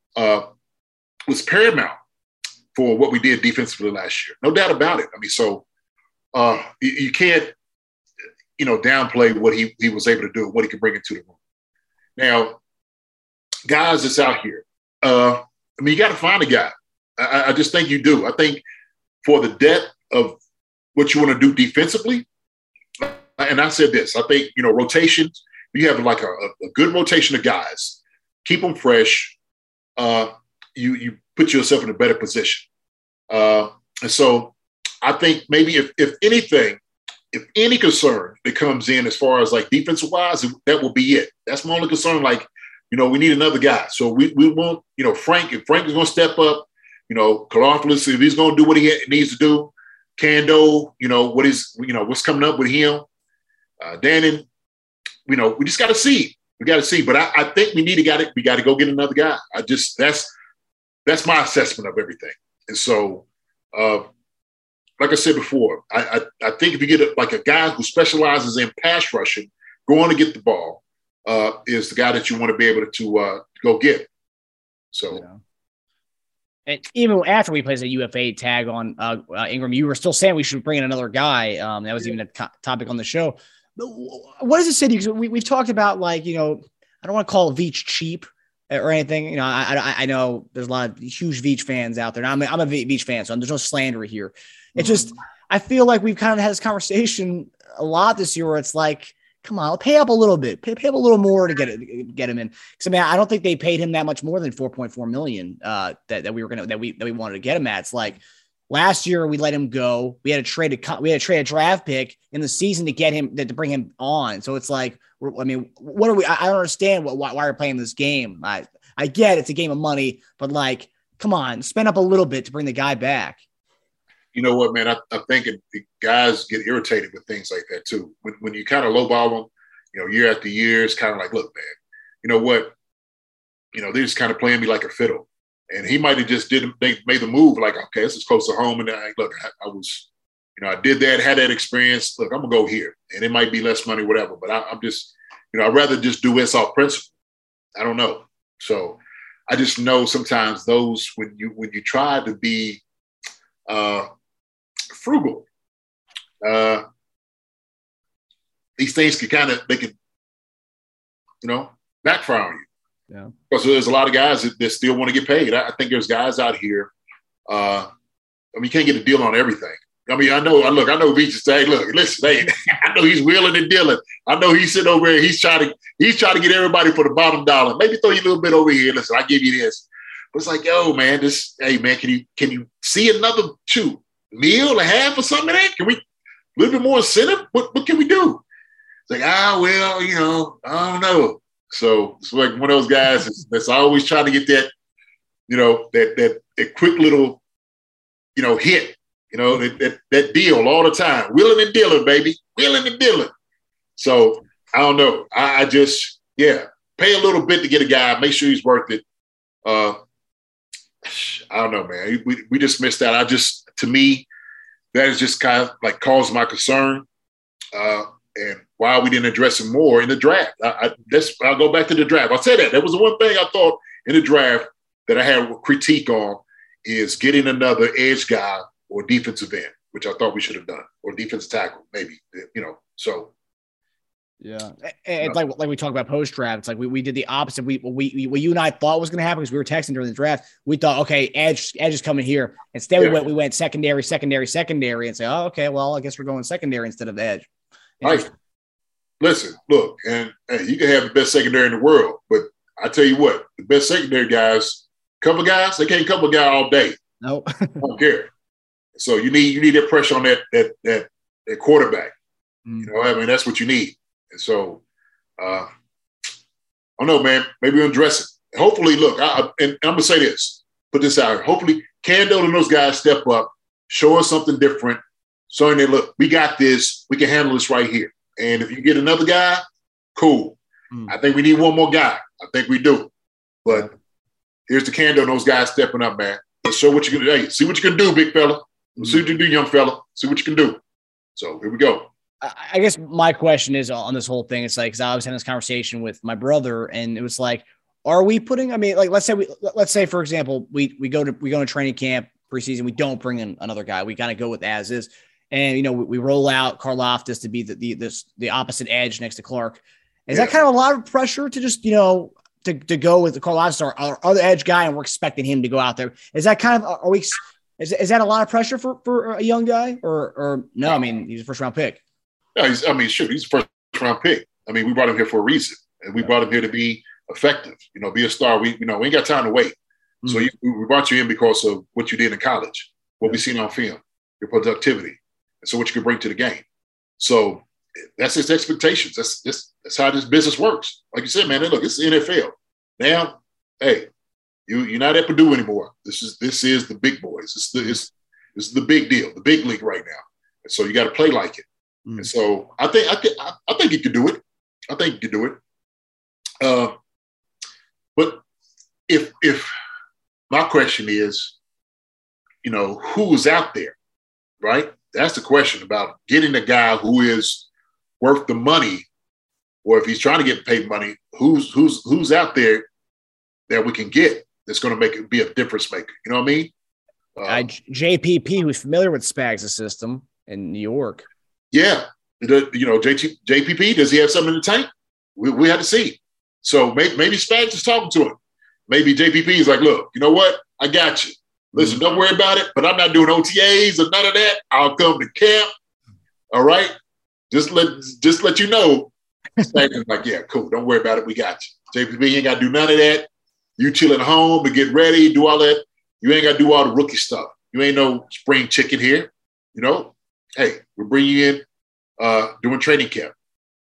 was paramount for what we did defensively last year. No doubt about it. I mean, so you can't, downplay what he was able to do, what he could bring into the room. Now, guys that's out here, you got to find a guy. I just think you do. I think for the depth of what you want to do defensively, and I said this, I think, rotations, you have like a good rotation of guys, keep them fresh, you put yourself in a better position. And so I think maybe if anything, if any concern that comes in as far as like defensive wise, that will be it. That's my only concern. Like, we need another guy. So we want, Frank, if Frank is going to step up, Karlaftis, if he's going to do what he needs to do, Kando, what's coming up with him, Dannon, we just got to see. We got to see. But I think we got to go get another guy. That's my assessment of everything. And so, like I said before, I think if you get a guy who specializes in pass rushing, going to get the ball, is the guy that you want to be able to go get. So. Yeah. And even after we placed a UFA tag on Ingram, you were still saying we should bring in another guy. That was even a topic on the show. But what does it say to you? Because we've talked about, like, I don't want to call Veach cheap or anything. I know there's a lot of huge Veach fans out there. And I'm a Veach fan, so there's no slander here. It's just, I feel like we've kind of had this conversation a lot this year where it's like, come on, pay up a little bit, pay up a little more to get him in. Because I don't think they paid him that much more than $4.4 million that we wanted to get him at. It's like last year we let him go. We had to trade a draft pick in the season to get him to bring him on. So it's like, what are we? I don't understand why we're playing this game. I get it's a game of money, but like, come on, spend up a little bit to bring the guy back. You know what, man? I think guys get irritated with things like that too. When you kind of lowball them, year after year, it's kind of like, look, man, you know what? They're just kind of playing me like a fiddle. And he might have just made the move like, okay, this is close to home. And I was, I did that, had that experience. Look, I'm gonna go here, and it might be less money, whatever. But I'm just, I'd rather just do this off principle. I don't know. So I just know sometimes those when you try to be frugal, these things can backfire on you. Yeah. Because there's a lot of guys that still want to get paid. I think there's guys out here. You can't get a deal on everything. I know Veach is saying, look, listen, hey, I know he's wheeling and dealing. I know he's sitting over here. He's trying to get everybody for the bottom dollar. Maybe throw you a little bit over here. Listen, I give you this. But it's like, yo, man, can you see another meal, a half or something of that? Can we a little bit more incentive? What can we do? It's like, I don't know. So it's like one of those guys that's always trying to get that, that quick little, hit, that deal all the time. Wheeling and dealing, baby. Wheeling and dealing. So I don't know. I just, pay a little bit to get a guy, make sure he's worth it. I don't know, man. We just missed that. To me, that has just kind of like caused my concern. And why we didn't address him more in the draft. I'll go back to the draft. I'll say that. That was the one thing I thought in the draft that I had a critique on is getting another edge guy or defensive end, which I thought we should have done, or defensive tackle, maybe, So Yeah, it's like we talked about post draft. It's like we did the opposite. What you and I thought was going to happen because we were texting during the draft. We thought, okay, Edge is coming here. Instead, we went secondary, and say, oh, okay, well, I guess we're going secondary instead of Edge. Right. Listen, look, and you can have the best secondary in the world, but I tell you what, the best secondary guys, cover guys, they can't cover a guy all day. Nope. I don't care. So you need that pressure on that quarterback. You know, I mean, that's what you need. And so, I don't know, man. Maybe we'll address it. Hopefully, look, and I'm going to say this, put this out here. Hopefully, Cando and those guys step up, show us something different, showing that, look, we got this. We can handle this right here. And if you get another guy, cool. I think we need one more guy. I think we do. But here's the Cando and those guys stepping up, man. Let's show what you can do. Hey, see what you can do, big fella. See what you can do, young fella. See what you can do. So here we go. I guess my question is on this whole thing. It's like, because I was having this conversation with my brother, and it was like, are we putting? I mean, like, let's say for example, we go to training camp preseason. We don't bring in another guy. We kind of go with as is, and you know we roll out Karlaftis to be the opposite edge next to Clark. Is that kind of a lot of pressure to just to go with the Karlaftis or our other edge guy, and we're expecting him to go out there? Is that kind of is that a lot of pressure for a young guy or no? I mean, he's a first round pick. Yeah, he's a first-round pick. I mean, we brought him here for a reason, and we brought him here to be effective. Be a star. We ain't got time to wait. So we brought you in because of what you did in college, what we seen on film, your productivity, and so what you could bring to the game. So that's his expectations. That's how this business works. Like you said, man. Look, it's the NFL. Now, hey, you're not at Purdue anymore. This is the big boys. This is the big deal, the big league right now. And so you got to play like it. And so I think he could do it. I think he could do it. But if my question is, who's out there, right? That's the question about getting a guy who is worth the money, or if he's trying to get paid money, who's out there that we can get that's going to be a difference maker. You know what I mean? JPP, who's familiar with Spags' system in New York. Yeah. JPP, does he have something in the tank? We have to see. So maybe Spags is talking to him. Maybe JPP is like, look, you know what? I got you. Listen, don't worry about it, but I'm not doing OTAs or none of that. I'll come to camp. All right? Just let you know. Spags is like, yeah, cool. Don't worry about it. We got you. JPP ain't got to do none of that. You chill at home and get ready, do all that. You ain't got to do all the rookie stuff. You ain't no spring chicken here. Hey, we'll bring you in during training camp.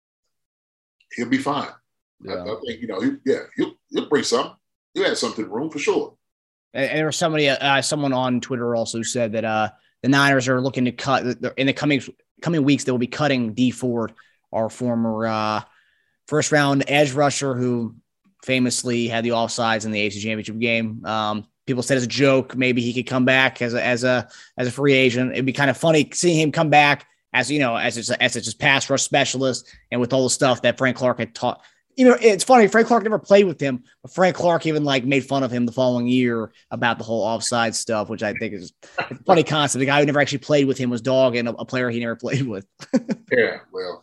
He'll be fine. Yeah. I think, he'll bring something. He'll add something to the room for sure. And there was someone on Twitter also said that the Niners are looking to cut in the coming weeks. They will be cutting Dee Ford, our former first round edge rusher who famously had the offsides in the AFC Championship game. People said as a joke, maybe he could come back as a free agent. It'd be kind of funny seeing him come back as just pass rush specialist, and with all the stuff that Frank Clark had taught. It's funny. Frank Clark never played with him, but Frank Clark even made fun of him the following year about the whole offside stuff, which I think is a funny concept. The guy who never actually played with him was Dog, and a player he never played with. Yeah, well,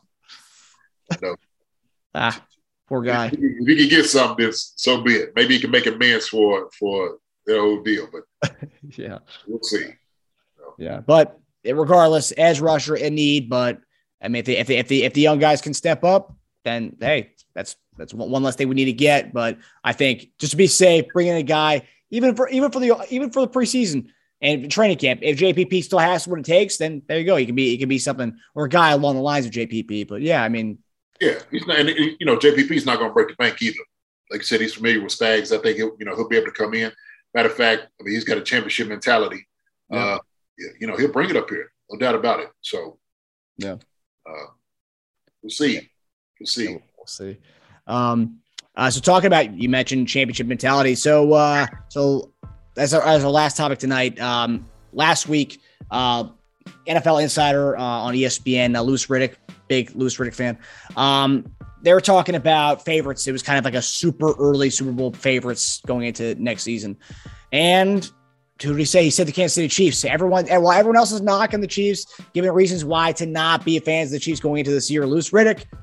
no. Poor guy. If he can get something, so be it. Maybe he can make amends for the whole deal, but yeah, we'll see. Yeah, but regardless, edge rusher in need. But I mean, if the young guys can step up, then hey, that's one less thing we need to get. But I think just to be safe, bring in a guy even for the preseason and training camp. If JPP still has what it takes, then there you go. He can be something, or a guy along the lines of JPP. But yeah, I mean, yeah, he's not. And JPP is not going to break the bank either. Like I said, he's familiar with Spags. I think he'll be able to come in. Matter of fact, I mean, he's got a championship mentality. Yeah. He'll bring it up here, no doubt about it. So, yeah, we'll see. We'll see. Yeah, we'll see. So talking about, you mentioned championship mentality. So as our last topic tonight, last week, NFL Insider on ESPN, Louis Riddick, big Louis Riddick fan. They were talking about favorites. It was kind of like a super early Super Bowl favorites going into next season. And who did he say? He said the Kansas City Chiefs. While everyone else is knocking the Chiefs, giving reasons why to not be fans of the Chiefs going into this year, Louis Riddick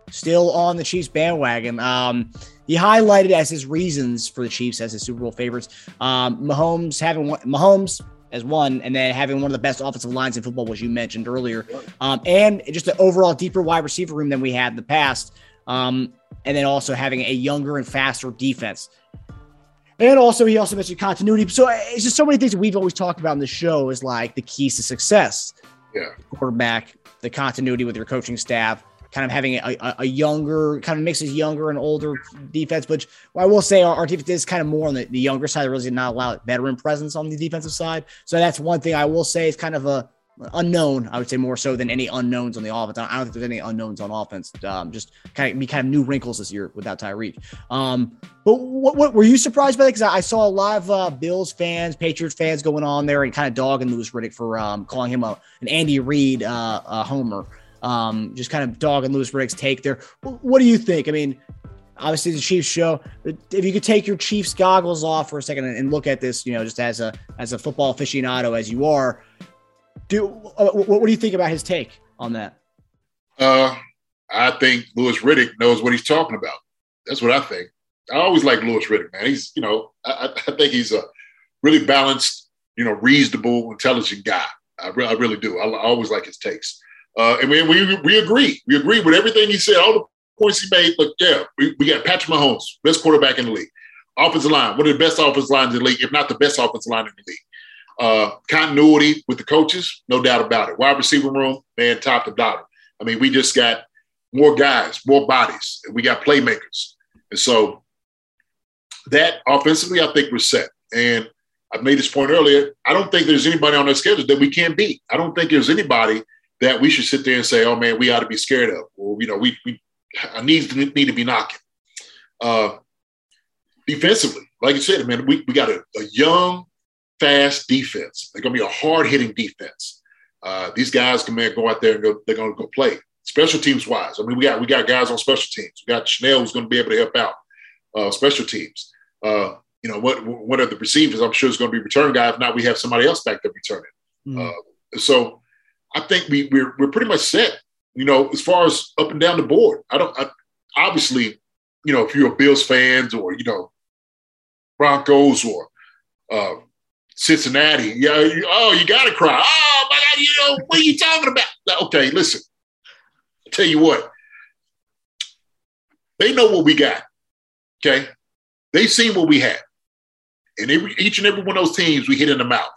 still on the Chiefs bandwagon. He highlighted as his reasons for the Chiefs as his Super Bowl favorites. Mahomes as one, and then having one of the best offensive lines in football, which you mentioned earlier, and just an overall deeper wide receiver room than we had in the past. And then also having a younger and faster defense. And also, he also mentioned continuity. So it's just so many things that we've always talked about in the show is like the keys to success. Yeah. The quarterback, the continuity with your coaching staff, kind of having a younger, kind of mixes younger and older defense. But I will say our defense is kind of more on the younger side. It really did not allow veteran presence on the defensive side. So that's one thing I will say is kind of a unknown, I would say more so than any unknowns on the offense. I don't think there's any unknowns on offense. Just kind of new wrinkles this year without Tyreek. But what were you surprised by that? Because I saw a lot of Bills fans, Patriots fans going on there and kind of dogging Louis Riddick for calling him an Andy Reid homer. Just kind of dogging Louis Riddick's take there. What do you think? I mean, obviously the Chiefs show. If you could take your Chiefs goggles off for a second and look at this, just as a football aficionado as you are. What do you think about his take on that? I think Louis Riddick knows what he's talking about. That's what I think. I always like Louis Riddick, man. He's, I think he's a really balanced, reasonable, intelligent guy. I really do. I always like his takes. And we agree. We agree with everything he said, all the points he made. Look, yeah, we got Patrick Mahomes, best quarterback in the league. Offensive line, one of the best offensive lines in the league, if not the best offensive line in the league. Continuity with the coaches, no doubt about it. Wide receiver room, man, top to bottom. I mean, we just got more guys, more bodies, and we got playmakers. And so that offensively, I think we're set. And I made this point earlier. I don't think there's anybody on our schedule that we can't beat. I don't think there's anybody that we should sit there and say, oh, man, we ought to be scared of. Or, our knees need to be knocking. Defensively, like you said, man, we got a young, fast defense. They're going to be a hard-hitting defense. These guys can go out there and they're going to go play. Special teams wise, I mean, we got guys on special teams. We got Chanel who's going to be able to help out special teams. What are the receivers? I'm sure it's going to be return guy. If not, we have somebody else back there returning. So I think we're pretty much set. As far as up and down the board. Obviously, if you're a Bills fans or Broncos or Cincinnati, you got to cry. Oh, my God, what are you talking about? Okay, listen. I'll tell you what. They know what we got, okay? They've seen what we have. And each and every one of those teams, we hit in the mouth.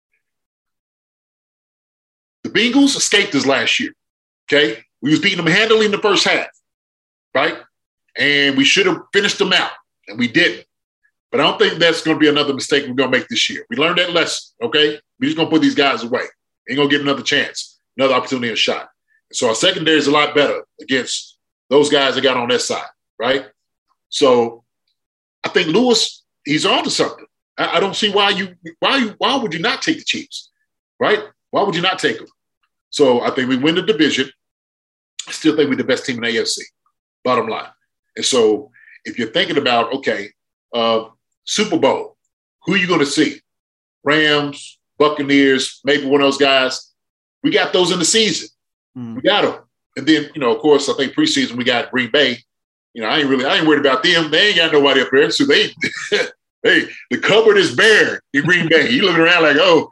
The Bengals escaped us last year, okay? We was beating them handily in the first half, right? And we should have finished them out, and we didn't. But I don't think that's going to be another mistake we're going to make this year. We learned that lesson, okay? We're just going to put these guys away. Ain't going to get another chance, another opportunity, and shot. So our secondary is a lot better against those guys that got on that side, right? So I think Lewis, he's on to something. I don't see why would you not take the Chiefs, right? Why would you not take them? So I think we win the division. I still think we're the best team in the AFC, bottom line. And so if you're thinking about, okay, Super Bowl, who are you going to see? Rams, Buccaneers, maybe one of those guys. We got those in the season. We got them. And then, of course, I think preseason we got Green Bay. I ain't worried about them. They ain't got nobody up there. So hey, the cupboard is bare in Green Bay. You looking around like, oh,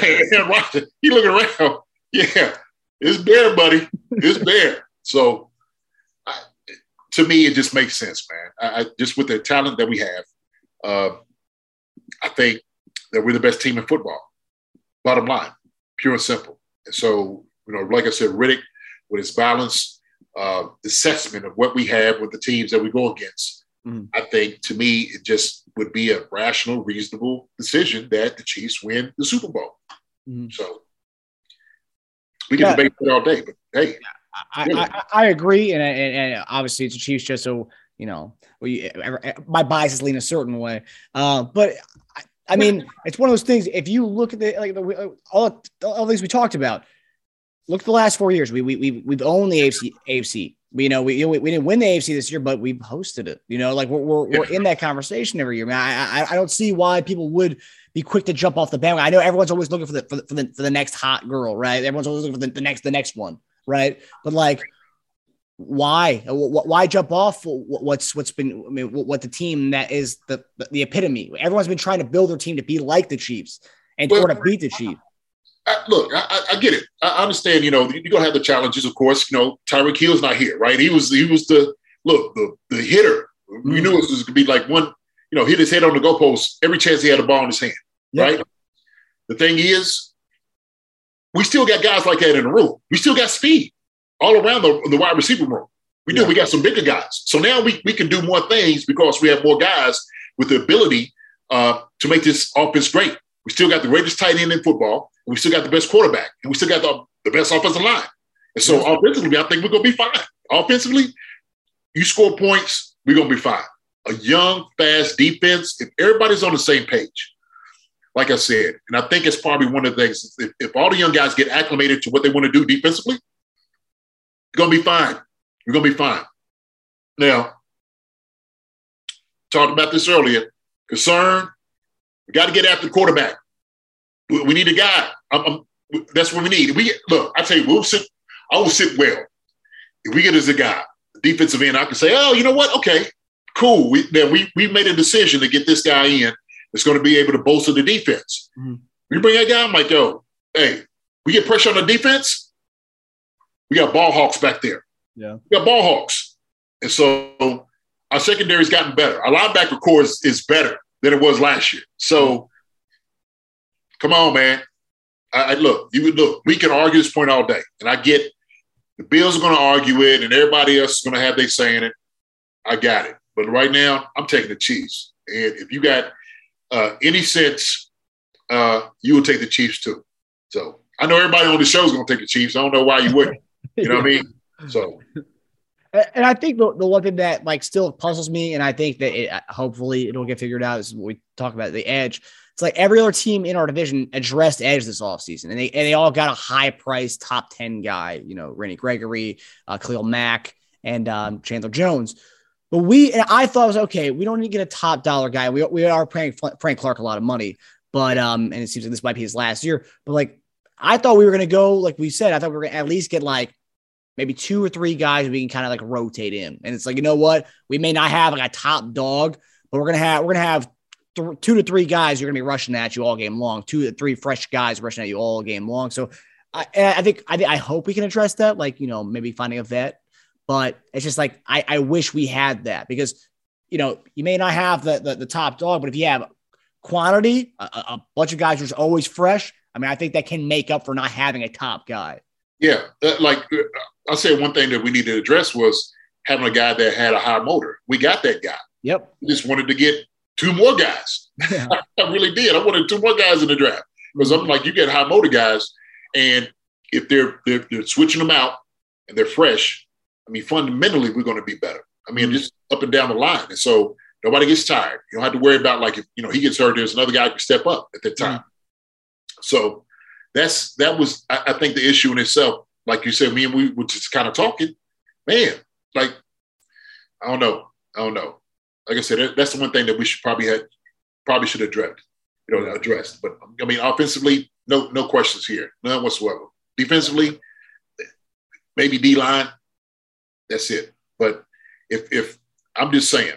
he looking around. Yeah, it's bare, buddy. It's bare. So to me, it just makes sense, man. I just with the talent that we have, I think that we're the best team in football. Bottom line, pure and simple. And so, like I said, Riddick, with his balanced assessment of what we have with the teams that we go against, I think, to me, it just would be a rational, reasonable decision that the Chiefs win the Super Bowl. So we can debate it all day, but hey. I agree, and obviously it's the Chiefs just so, my bias is lean a certain way. But I mean, it's one of those things. If you look at all the things we talked about, look at the last 4 years. We've owned the AFC. We didn't win the AFC this year, but we've hosted it. We're in that conversation every year. Man, I don't see why people would be quick to jump off the bandwagon. I know everyone's always looking for the next hot girl, right? Everyone's always looking for the next one, right? But Why? Why jump off? What's been? I mean, what the team that is the epitome? Everyone's been trying to build their team to be like the Chiefs and or to beat the Chiefs. Look, I get it. I understand. You're gonna have the challenges, of course. Tyreek Hill's not here, right? He was the hitter. We knew it was gonna be like one. Hit his head on the goalpost every chance he had a ball in his hand, right? The thing is, we still got guys like that in the room. We still got speed all around the wide receiver room. We do. We got some bigger guys. So now we can do more things because we have more guys with the ability to make this offense great. We still got the greatest tight end in football. And we still got the best quarterback. And we still got the best offensive line. And so offensively, I think we're going to be fine. Offensively, you score points, we're going to be fine. A young, fast defense, if everybody's on the same page, like I said, and I think it's probably one of the things, if all the young guys get acclimated to what they want to do defensively, we're going to be fine. We're going to be fine. Now, talked about this earlier. Concern, we got to get after the quarterback. We need a guy. That's what we need. Look, I tell you, I will sit well. If we get as a guy, defensive end, I can say, oh, you know what? Okay, cool. We made a decision to get this guy in that's going to be able to bolster the defense. Mm-hmm. We bring that guy, I'm like, yo, hey, we get pressure on the defense, we got ball hawks back there. Yeah. We got ball hawks. And so our secondary's gotten better. Our linebacker core is better than it was last year. So come on, man. Look, we can argue this point all day. And I get the Bills are going to argue it and everybody else is going to have their say in it. I got it. But right now, I'm taking the Chiefs. And if you got any sense, you will take the Chiefs too. So I know everybody on the show is going to take the Chiefs. I don't know why you wouldn't. You know what I mean? So. And I think the one thing that still puzzles me, and I think that hopefully it'll get figured out, is when we talk about the edge. It's like every other team in our division addressed edge this offseason, and they all got a high-priced top 10 guy, Randy Gregory, Khalil Mack, and Chandler Jones. But I thought it was okay. We don't need to get a top dollar guy. We are paying Frank Clark a lot of money, but and it seems like this might be his last year. But I thought we were going to go, like we said, I thought we were going to at least get maybe 2 or 3 guys we can kind of rotate in. And it's you know what? We may not have a top dog, but we're going to have 2 to 3 guys you're going to be rushing at you all game long. 2 to 3 fresh guys rushing at you all game long. So I hope we can address that, maybe finding a vet. But it's just I wish we had that because, you may not have the top dog, but if you have quantity, a bunch of guys who's always fresh, I think that can make up for not having a top guy. Yeah. I'll say one thing that we needed to address was having a guy that had a high motor. We got that guy. Yep. We just wanted to get 2 more guys. Yeah. I really did. I wanted 2 more guys in the draft because I'm you get high motor guys, and if they're switching them out and they're fresh, fundamentally we're going to be better. Just up and down the line, and so nobody gets tired. You don't have to worry about if he gets hurt, there's another guy who can step up at that time. Mm-hmm. So that was I think the issue in itself. Like you said, me and we were just kind of talking, man. I don't know. Like I said, that's the one thing that we should probably should have addressed. But offensively, no questions here, none whatsoever. Defensively, maybe D-line, that's it. But if I'm just saying,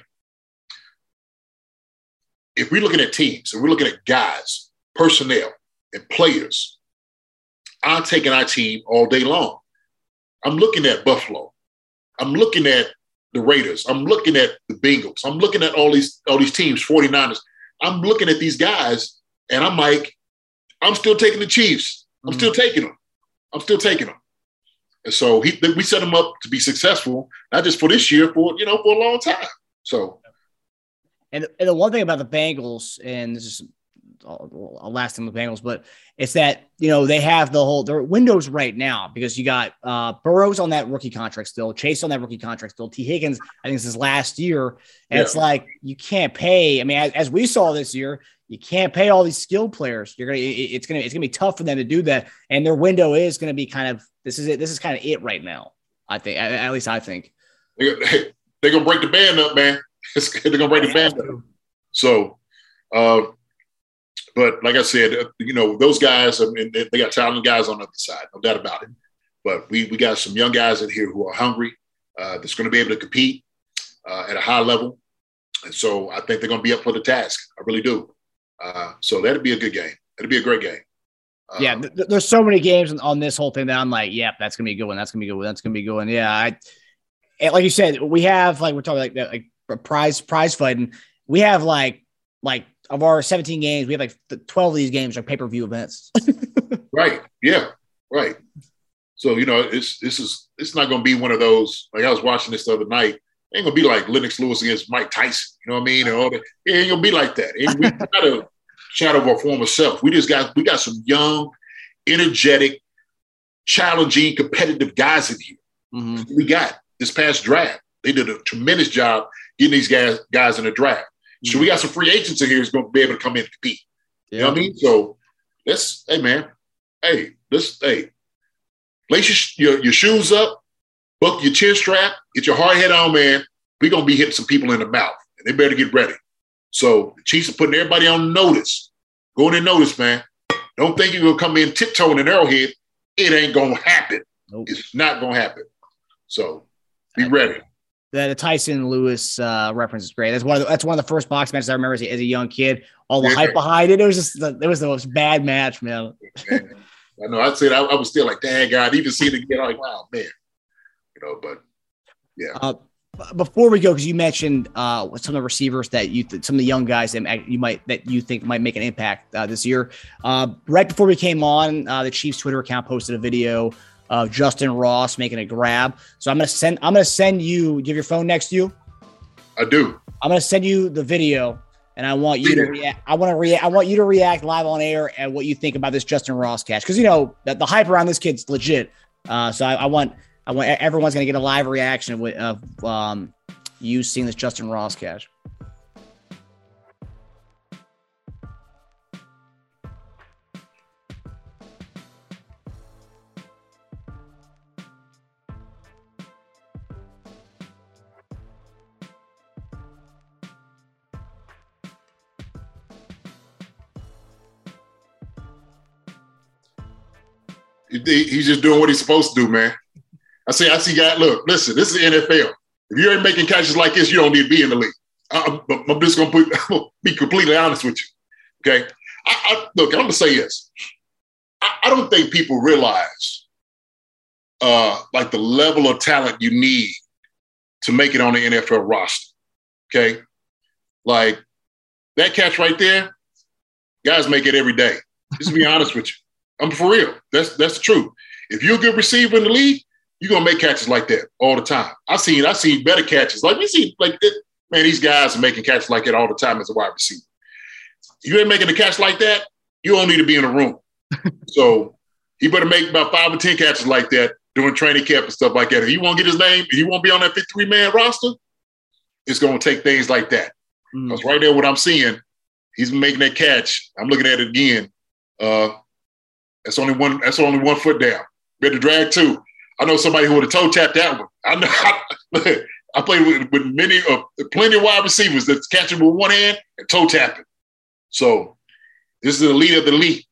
if we're looking at teams and we're looking at guys, personnel, and players, I'm taking our team all day long. I'm looking at Buffalo. I'm looking at the Raiders. I'm looking at the Bengals. I'm looking at all these teams, 49ers. I'm looking at these guys, and I'm I'm still taking the Chiefs. I'm still taking them. And so we set them up to be successful, not just for this year, for a long time. So, and the one thing about the Bengals, and this is I'll last thing with the Bengals, but it's that they have their windows right now because you got Burrows on that rookie contract still, Chase on that rookie contract still, T. Higgins, I think it's his last year, and it's you can't pay. As we saw this year, you can't pay all these skilled players. It's gonna be tough for them to do that, and their window is gonna be this is kind of it right now. I think, at least I think they're gonna break the band up, man. They're gonna break the band up. So. But like I said, those guys, they got talented guys on the other side, no doubt about it. But we got some young guys in here who are hungry, that's going to be able to compete at a high level. And so I think they're going to be up for the task. I really do. So that'd be a good game. It'd be a great game. There's so many games on this whole thing that I'm like, yep, that's going to be a good one. That's going to be a good one. That's going to be a good one. Yeah. Like you said, we have, like, we're talking like prize fighting. We have like of our 17 games, we have like 12 of these games are pay-per-view events. Right. Yeah. Right. So, it's not going to be one of those, like I was watching this the other night. It ain't going to be like Lennox Lewis against Mike Tyson. You know what I mean? And all that. It ain't going to be like that. We got a shadow of our former self. We got some young, energetic, challenging, competitive guys in here. Mm-hmm. We got this past draft. They did a tremendous job getting these guys in the draft. So we got some free agents in here who's going to be able to come in and compete. Yeah. You know what I mean? So lace your shoes up, buckle your chin strap, get your hard head on, man. We're going to be hitting some people in the mouth, and they better get ready. So the Chiefs are putting everybody on notice. Go in and notice, man. Don't think you're going to come in tiptoeing an Arrowhead. It ain't going to happen. Nope. It's not going to happen. So be ready. The Tyson Lewis reference is great. That's one of the first box matches I remember as a young kid. All the hype behind it. It was the most bad match, man. I know. I said I was still like, dang, God, even seeing it again, I'm like, wow, man. But yeah. Before we go, because you mentioned some of the receivers that some of the young guys that you think might make an impact this year. Right before we came on, the Chiefs Twitter account posted a video of Justin Ross making a grab. So I'm gonna send you. Do you have your phone next to you? I do. I'm gonna send you the video, and I want you to react. I want you to react live on air at what you think about this Justin Ross catch, because the hype around this kid's legit. So I want everyone's gonna get a live reaction of you seeing this Justin Ross catch. He's just doing what he's supposed to do, man. I see guys, look, listen, this is the NFL. If you ain't making catches like this, you don't need to be in the league. I'm just going to be completely honest with you, okay? Look, I'm going to say this. I don't think people realize like the level of talent you need to make it on the NFL roster, okay? Like that catch right there, guys make it every day. Just to be honest with you. I'm for real. That's the truth. If you're a good receiver in the league, you're gonna make catches like that all the time. I've seen better catches. Like we see, man, these guys are making catches like that all the time as a wide receiver. If you ain't making a catch like that, you don't need to be in the room. So he better make about 5 or 10 catches like that during training camp and stuff like that. If he won't get his name, if he won't be on that 53-man roster, it's gonna take things like that. Because right there, what I'm seeing, he's making that catch. I'm looking at it again. That's only one foot down. Ready to drag two. I know somebody who would have toe tapped that one. I know. I played with plenty of wide receivers that's catching with one hand and toe tapping. So this is the elite of the elite.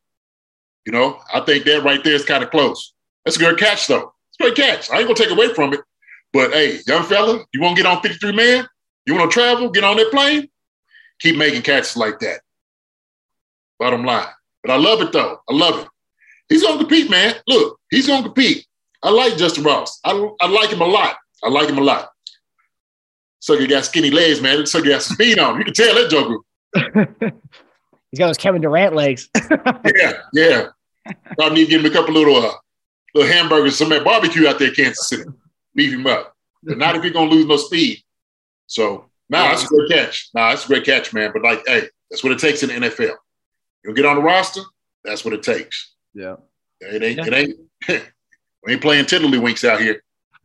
I think that right there is kind of close. That's a good catch, though. It's a great catch. I ain't gonna take away from it. But hey, young fella, you want to get on 53 man? You want to travel? Get on that plane? Keep making catches like that. Bottom line. But I love it, though. I love it. He's going to compete, man. Look, he's going to compete. I like Justin Ross. I like him a lot. Sucker got skinny legs, man. Sucker got some speed on him. You can tell that joker. He's got those Kevin Durant legs. Yeah. Probably need to give him a couple little hamburgers, some at barbecue out there in Kansas City. Beef him up. But not if you're going to lose no speed. So, that's a great catch. That's a great catch, man. But, hey, that's what it takes in the NFL. You'll get on the roster, that's what it takes. Yeah. It ain't we ain't playing tiddlywinks out here.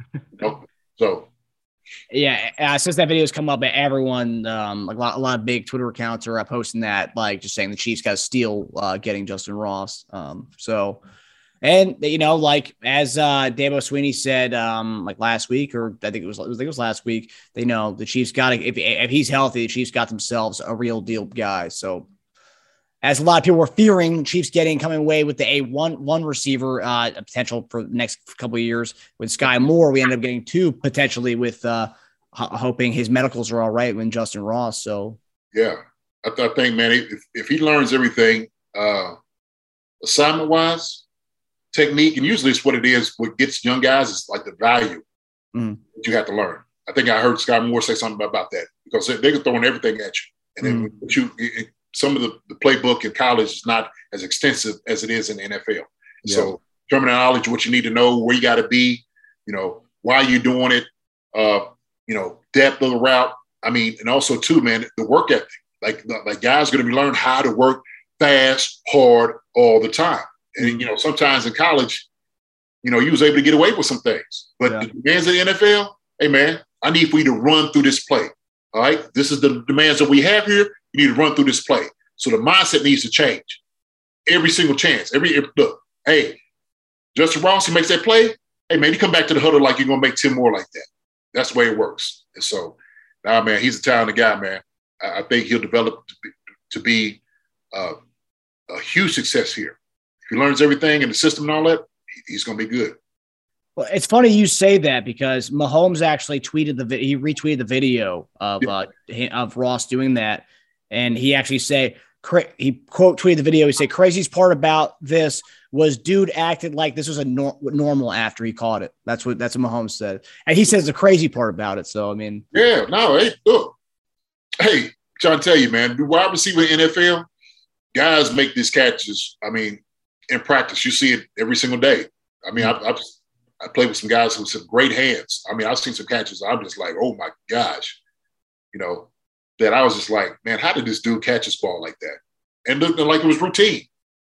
So yeah, since that video's come up, everyone like a lot of big Twitter accounts are posting that, like just saying the Chiefs got to steal getting Justin Ross. So and like as Dabo Sweeney said like last week, or I think it was last week, the Chiefs got to, if he's healthy, the Chiefs got themselves a real deal guy. So as a lot of people were fearing Chiefs coming away with the one receiver potential for the next couple of years with Sky Moore. We ended up getting 2 potentially with hoping his medicals are all right with Justin Ross. So yeah, I think, man, if he learns everything assignment wise, technique, and usually it's what it is. What gets young guys is like the value that you have to learn. I think I heard Sky Moore say something about that because they're throwing everything at you, and then some of the playbook in college is not as extensive as it is in the NFL. Yeah. So terminology, what you need to know, where you got to be, why you're doing it, depth of the route. I mean, and also too, man, the work ethic. Like guys are going to be learning how to work fast, hard, all the time. And sometimes in college, you was able to get away with some things. But the demands of the NFL, hey man, I need for you to run through this play. All right, this is the demands that we have here. You need to run through this play. So the mindset needs to change every single chance. Look, hey, Justin Ross, he makes that play. Hey, man, you come back to the huddle like you're going to make 10 more like that. That's the way it works. And so, man, he's a talented guy, man. I think he'll develop to be a huge success here. If he learns everything in the system and all that, he's going to be good. Well, it's funny you say that because Mahomes actually he retweeted the video of Ross doing that. And he actually he quote tweeted the video. He said, craziest part about this was dude acted like this was a normal after he caught it. That's what Mahomes said. And he says the crazy part about it. So, I mean. Yeah, no, hey, look. Hey, trying to tell you, man, the wide receiver in the NFL, guys make these catches. I mean, in practice, you see it every single day. I mean, I played with some guys with some great hands. I mean, I've seen some catches. I'm just like, oh my gosh, that I was just like, man, how did this dude catch his ball like that? And looked like it was routine.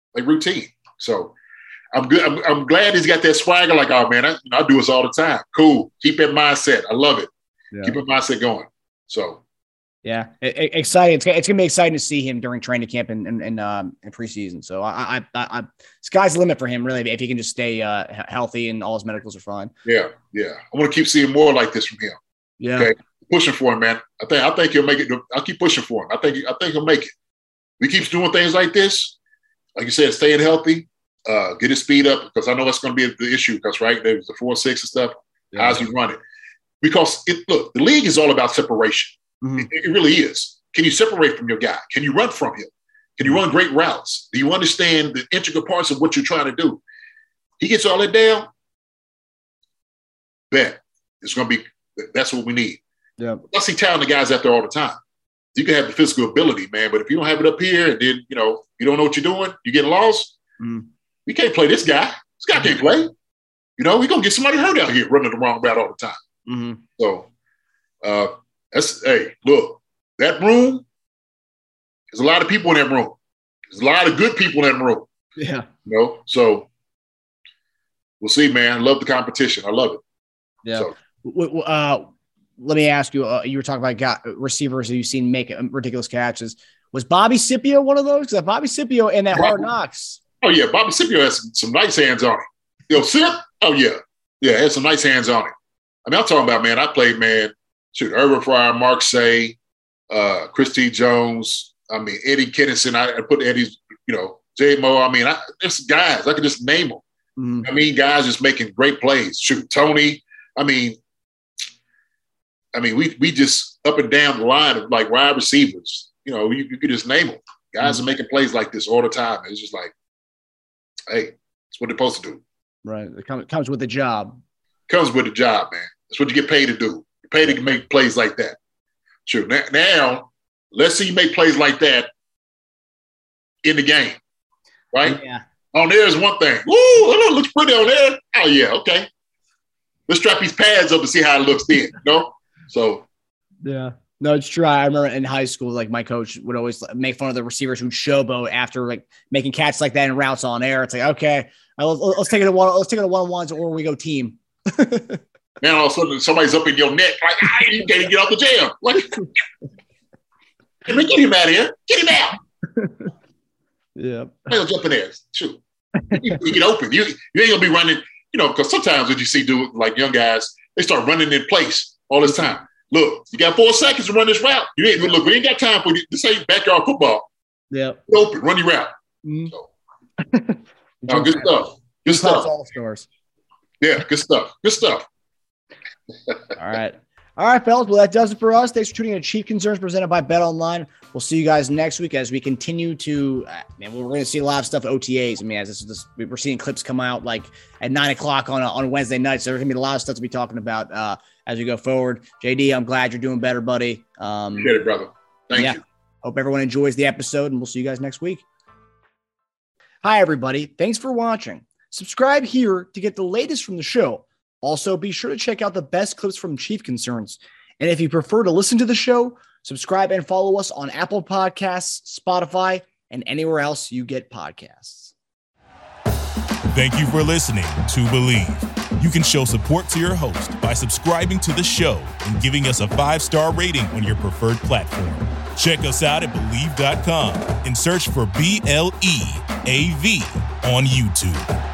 So I'm good. I'm glad he's got that swagger. Like, oh man, I do this all the time. Cool. Keep that mindset. I love it. Yeah. Keep that mindset going. So. Yeah, exciting. It's gonna be exciting to see him during training camp and preseason. So I sky's the limit for him, really, if he can just stay healthy and all his medicals are fine. Yeah. I want to keep seeing more like this from him. Yeah, okay? Pushing for him, man. I think he'll make it. I'll keep pushing for him. I think he'll make it. We keep doing things like this, like you said, staying healthy, get his speed up, because I know that's going to be the issue. Because there's the 4.6 and stuff. Yeah. How's he running? Because the league is all about separation. Mm-hmm. It really is. Can you separate from your guy? Can you run from him? Can you run great routes? Do you understand the intricate parts of what you're trying to do? He gets all that down. Bet it's going to be. That's what we need. Yeah, I see talented guys out there all the time. You can have the physical ability, man, but if you don't have it up here, and then you don't know what you're doing, you get lost. You can't play this guy. This guy can't play. We're gonna get somebody hurt out here running the wrong route all the time. Mm-hmm. So. Look, that room, there's a lot of people in that room. There's a lot of good people in that room. Yeah. So we'll see, man. I love the competition. I love it. Yeah. So. Let me ask you, you were talking about receivers that you've seen make ridiculous catches. Was Bobby Scipio one of those? Because Bobby Scipio in that Hard Knocks. Oh, yeah. Bobby Scipio has some nice hands on him. Sip? Oh, yeah. Yeah, has some nice hands on him. I mean, I'm talking about, man, I played, man, Urban Fryer, Mark Say, Christy Jones. I mean, Eddie Kennison. I put Eddie's, J-Mo. I mean, there's guys. I could just name them. Mm-hmm. I mean, guys just making great plays. Tony. I mean, we just up and down the line of like wide receivers. You could just name them. Guys are making plays like this all the time. It's just like, hey, it's what they're supposed to do. Right. It comes with the job. Comes with the job, man. That's what you get paid to do. You're paid to make plays like that. Sure. Now, let's see you make plays like that in the game. Right? Yeah. On there is one thing. Ooh, it looks pretty on there. Oh, yeah, okay. Let's strap these pads up and see how it looks then, So, yeah, no, it's true. I remember in high school, like my coach would always make fun of the receivers who'd showboat after like making catches like that in routes on air. It's like, okay, let's take it to one-on-ones or we go team. Now all of a sudden somebody's up in your neck, like, you can't get off the jam. Like, get him out of here. Get him out. Yeah. He'll jump in there. Shoot. You get open. You ain't gonna be running, because sometimes what you see like young guys, they start running in place all this time. Look, you got 4 seconds to run this route. We ain't got time for this. Ain't backyard football. Yep. Open, run your route. Mm-hmm. So, no, good stuff. Good stuff. All stores. Yeah, good stuff. Good stuff. All right. All right, fellas. Well, that does it for us. Thanks for tuning in to Chief Concerns presented by Bet Online. We'll see you guys next week as we continue to, man, we're going to see a lot of stuff at OTAs. I mean, as we're seeing clips come out like at 9:00 on Wednesday night. So there's going to be a lot of stuff to be talking about as we go forward. JD, I'm glad you're doing better, buddy. Appreciate it, brother. Thank you. Hope everyone enjoys the episode, and we'll see you guys next week. Hi, everybody. Thanks for watching. Subscribe here to get the latest from the show. Also, be sure to check out the best clips from Chief Concerns. And if you prefer to listen to the show, subscribe and follow us on Apple Podcasts, Spotify, and anywhere else you get podcasts. Thank you for listening to Believe. You can show support to your host by subscribing to the show and giving us a 5-star rating on your preferred platform. Check us out at Believe.com and search for BLEAV on YouTube.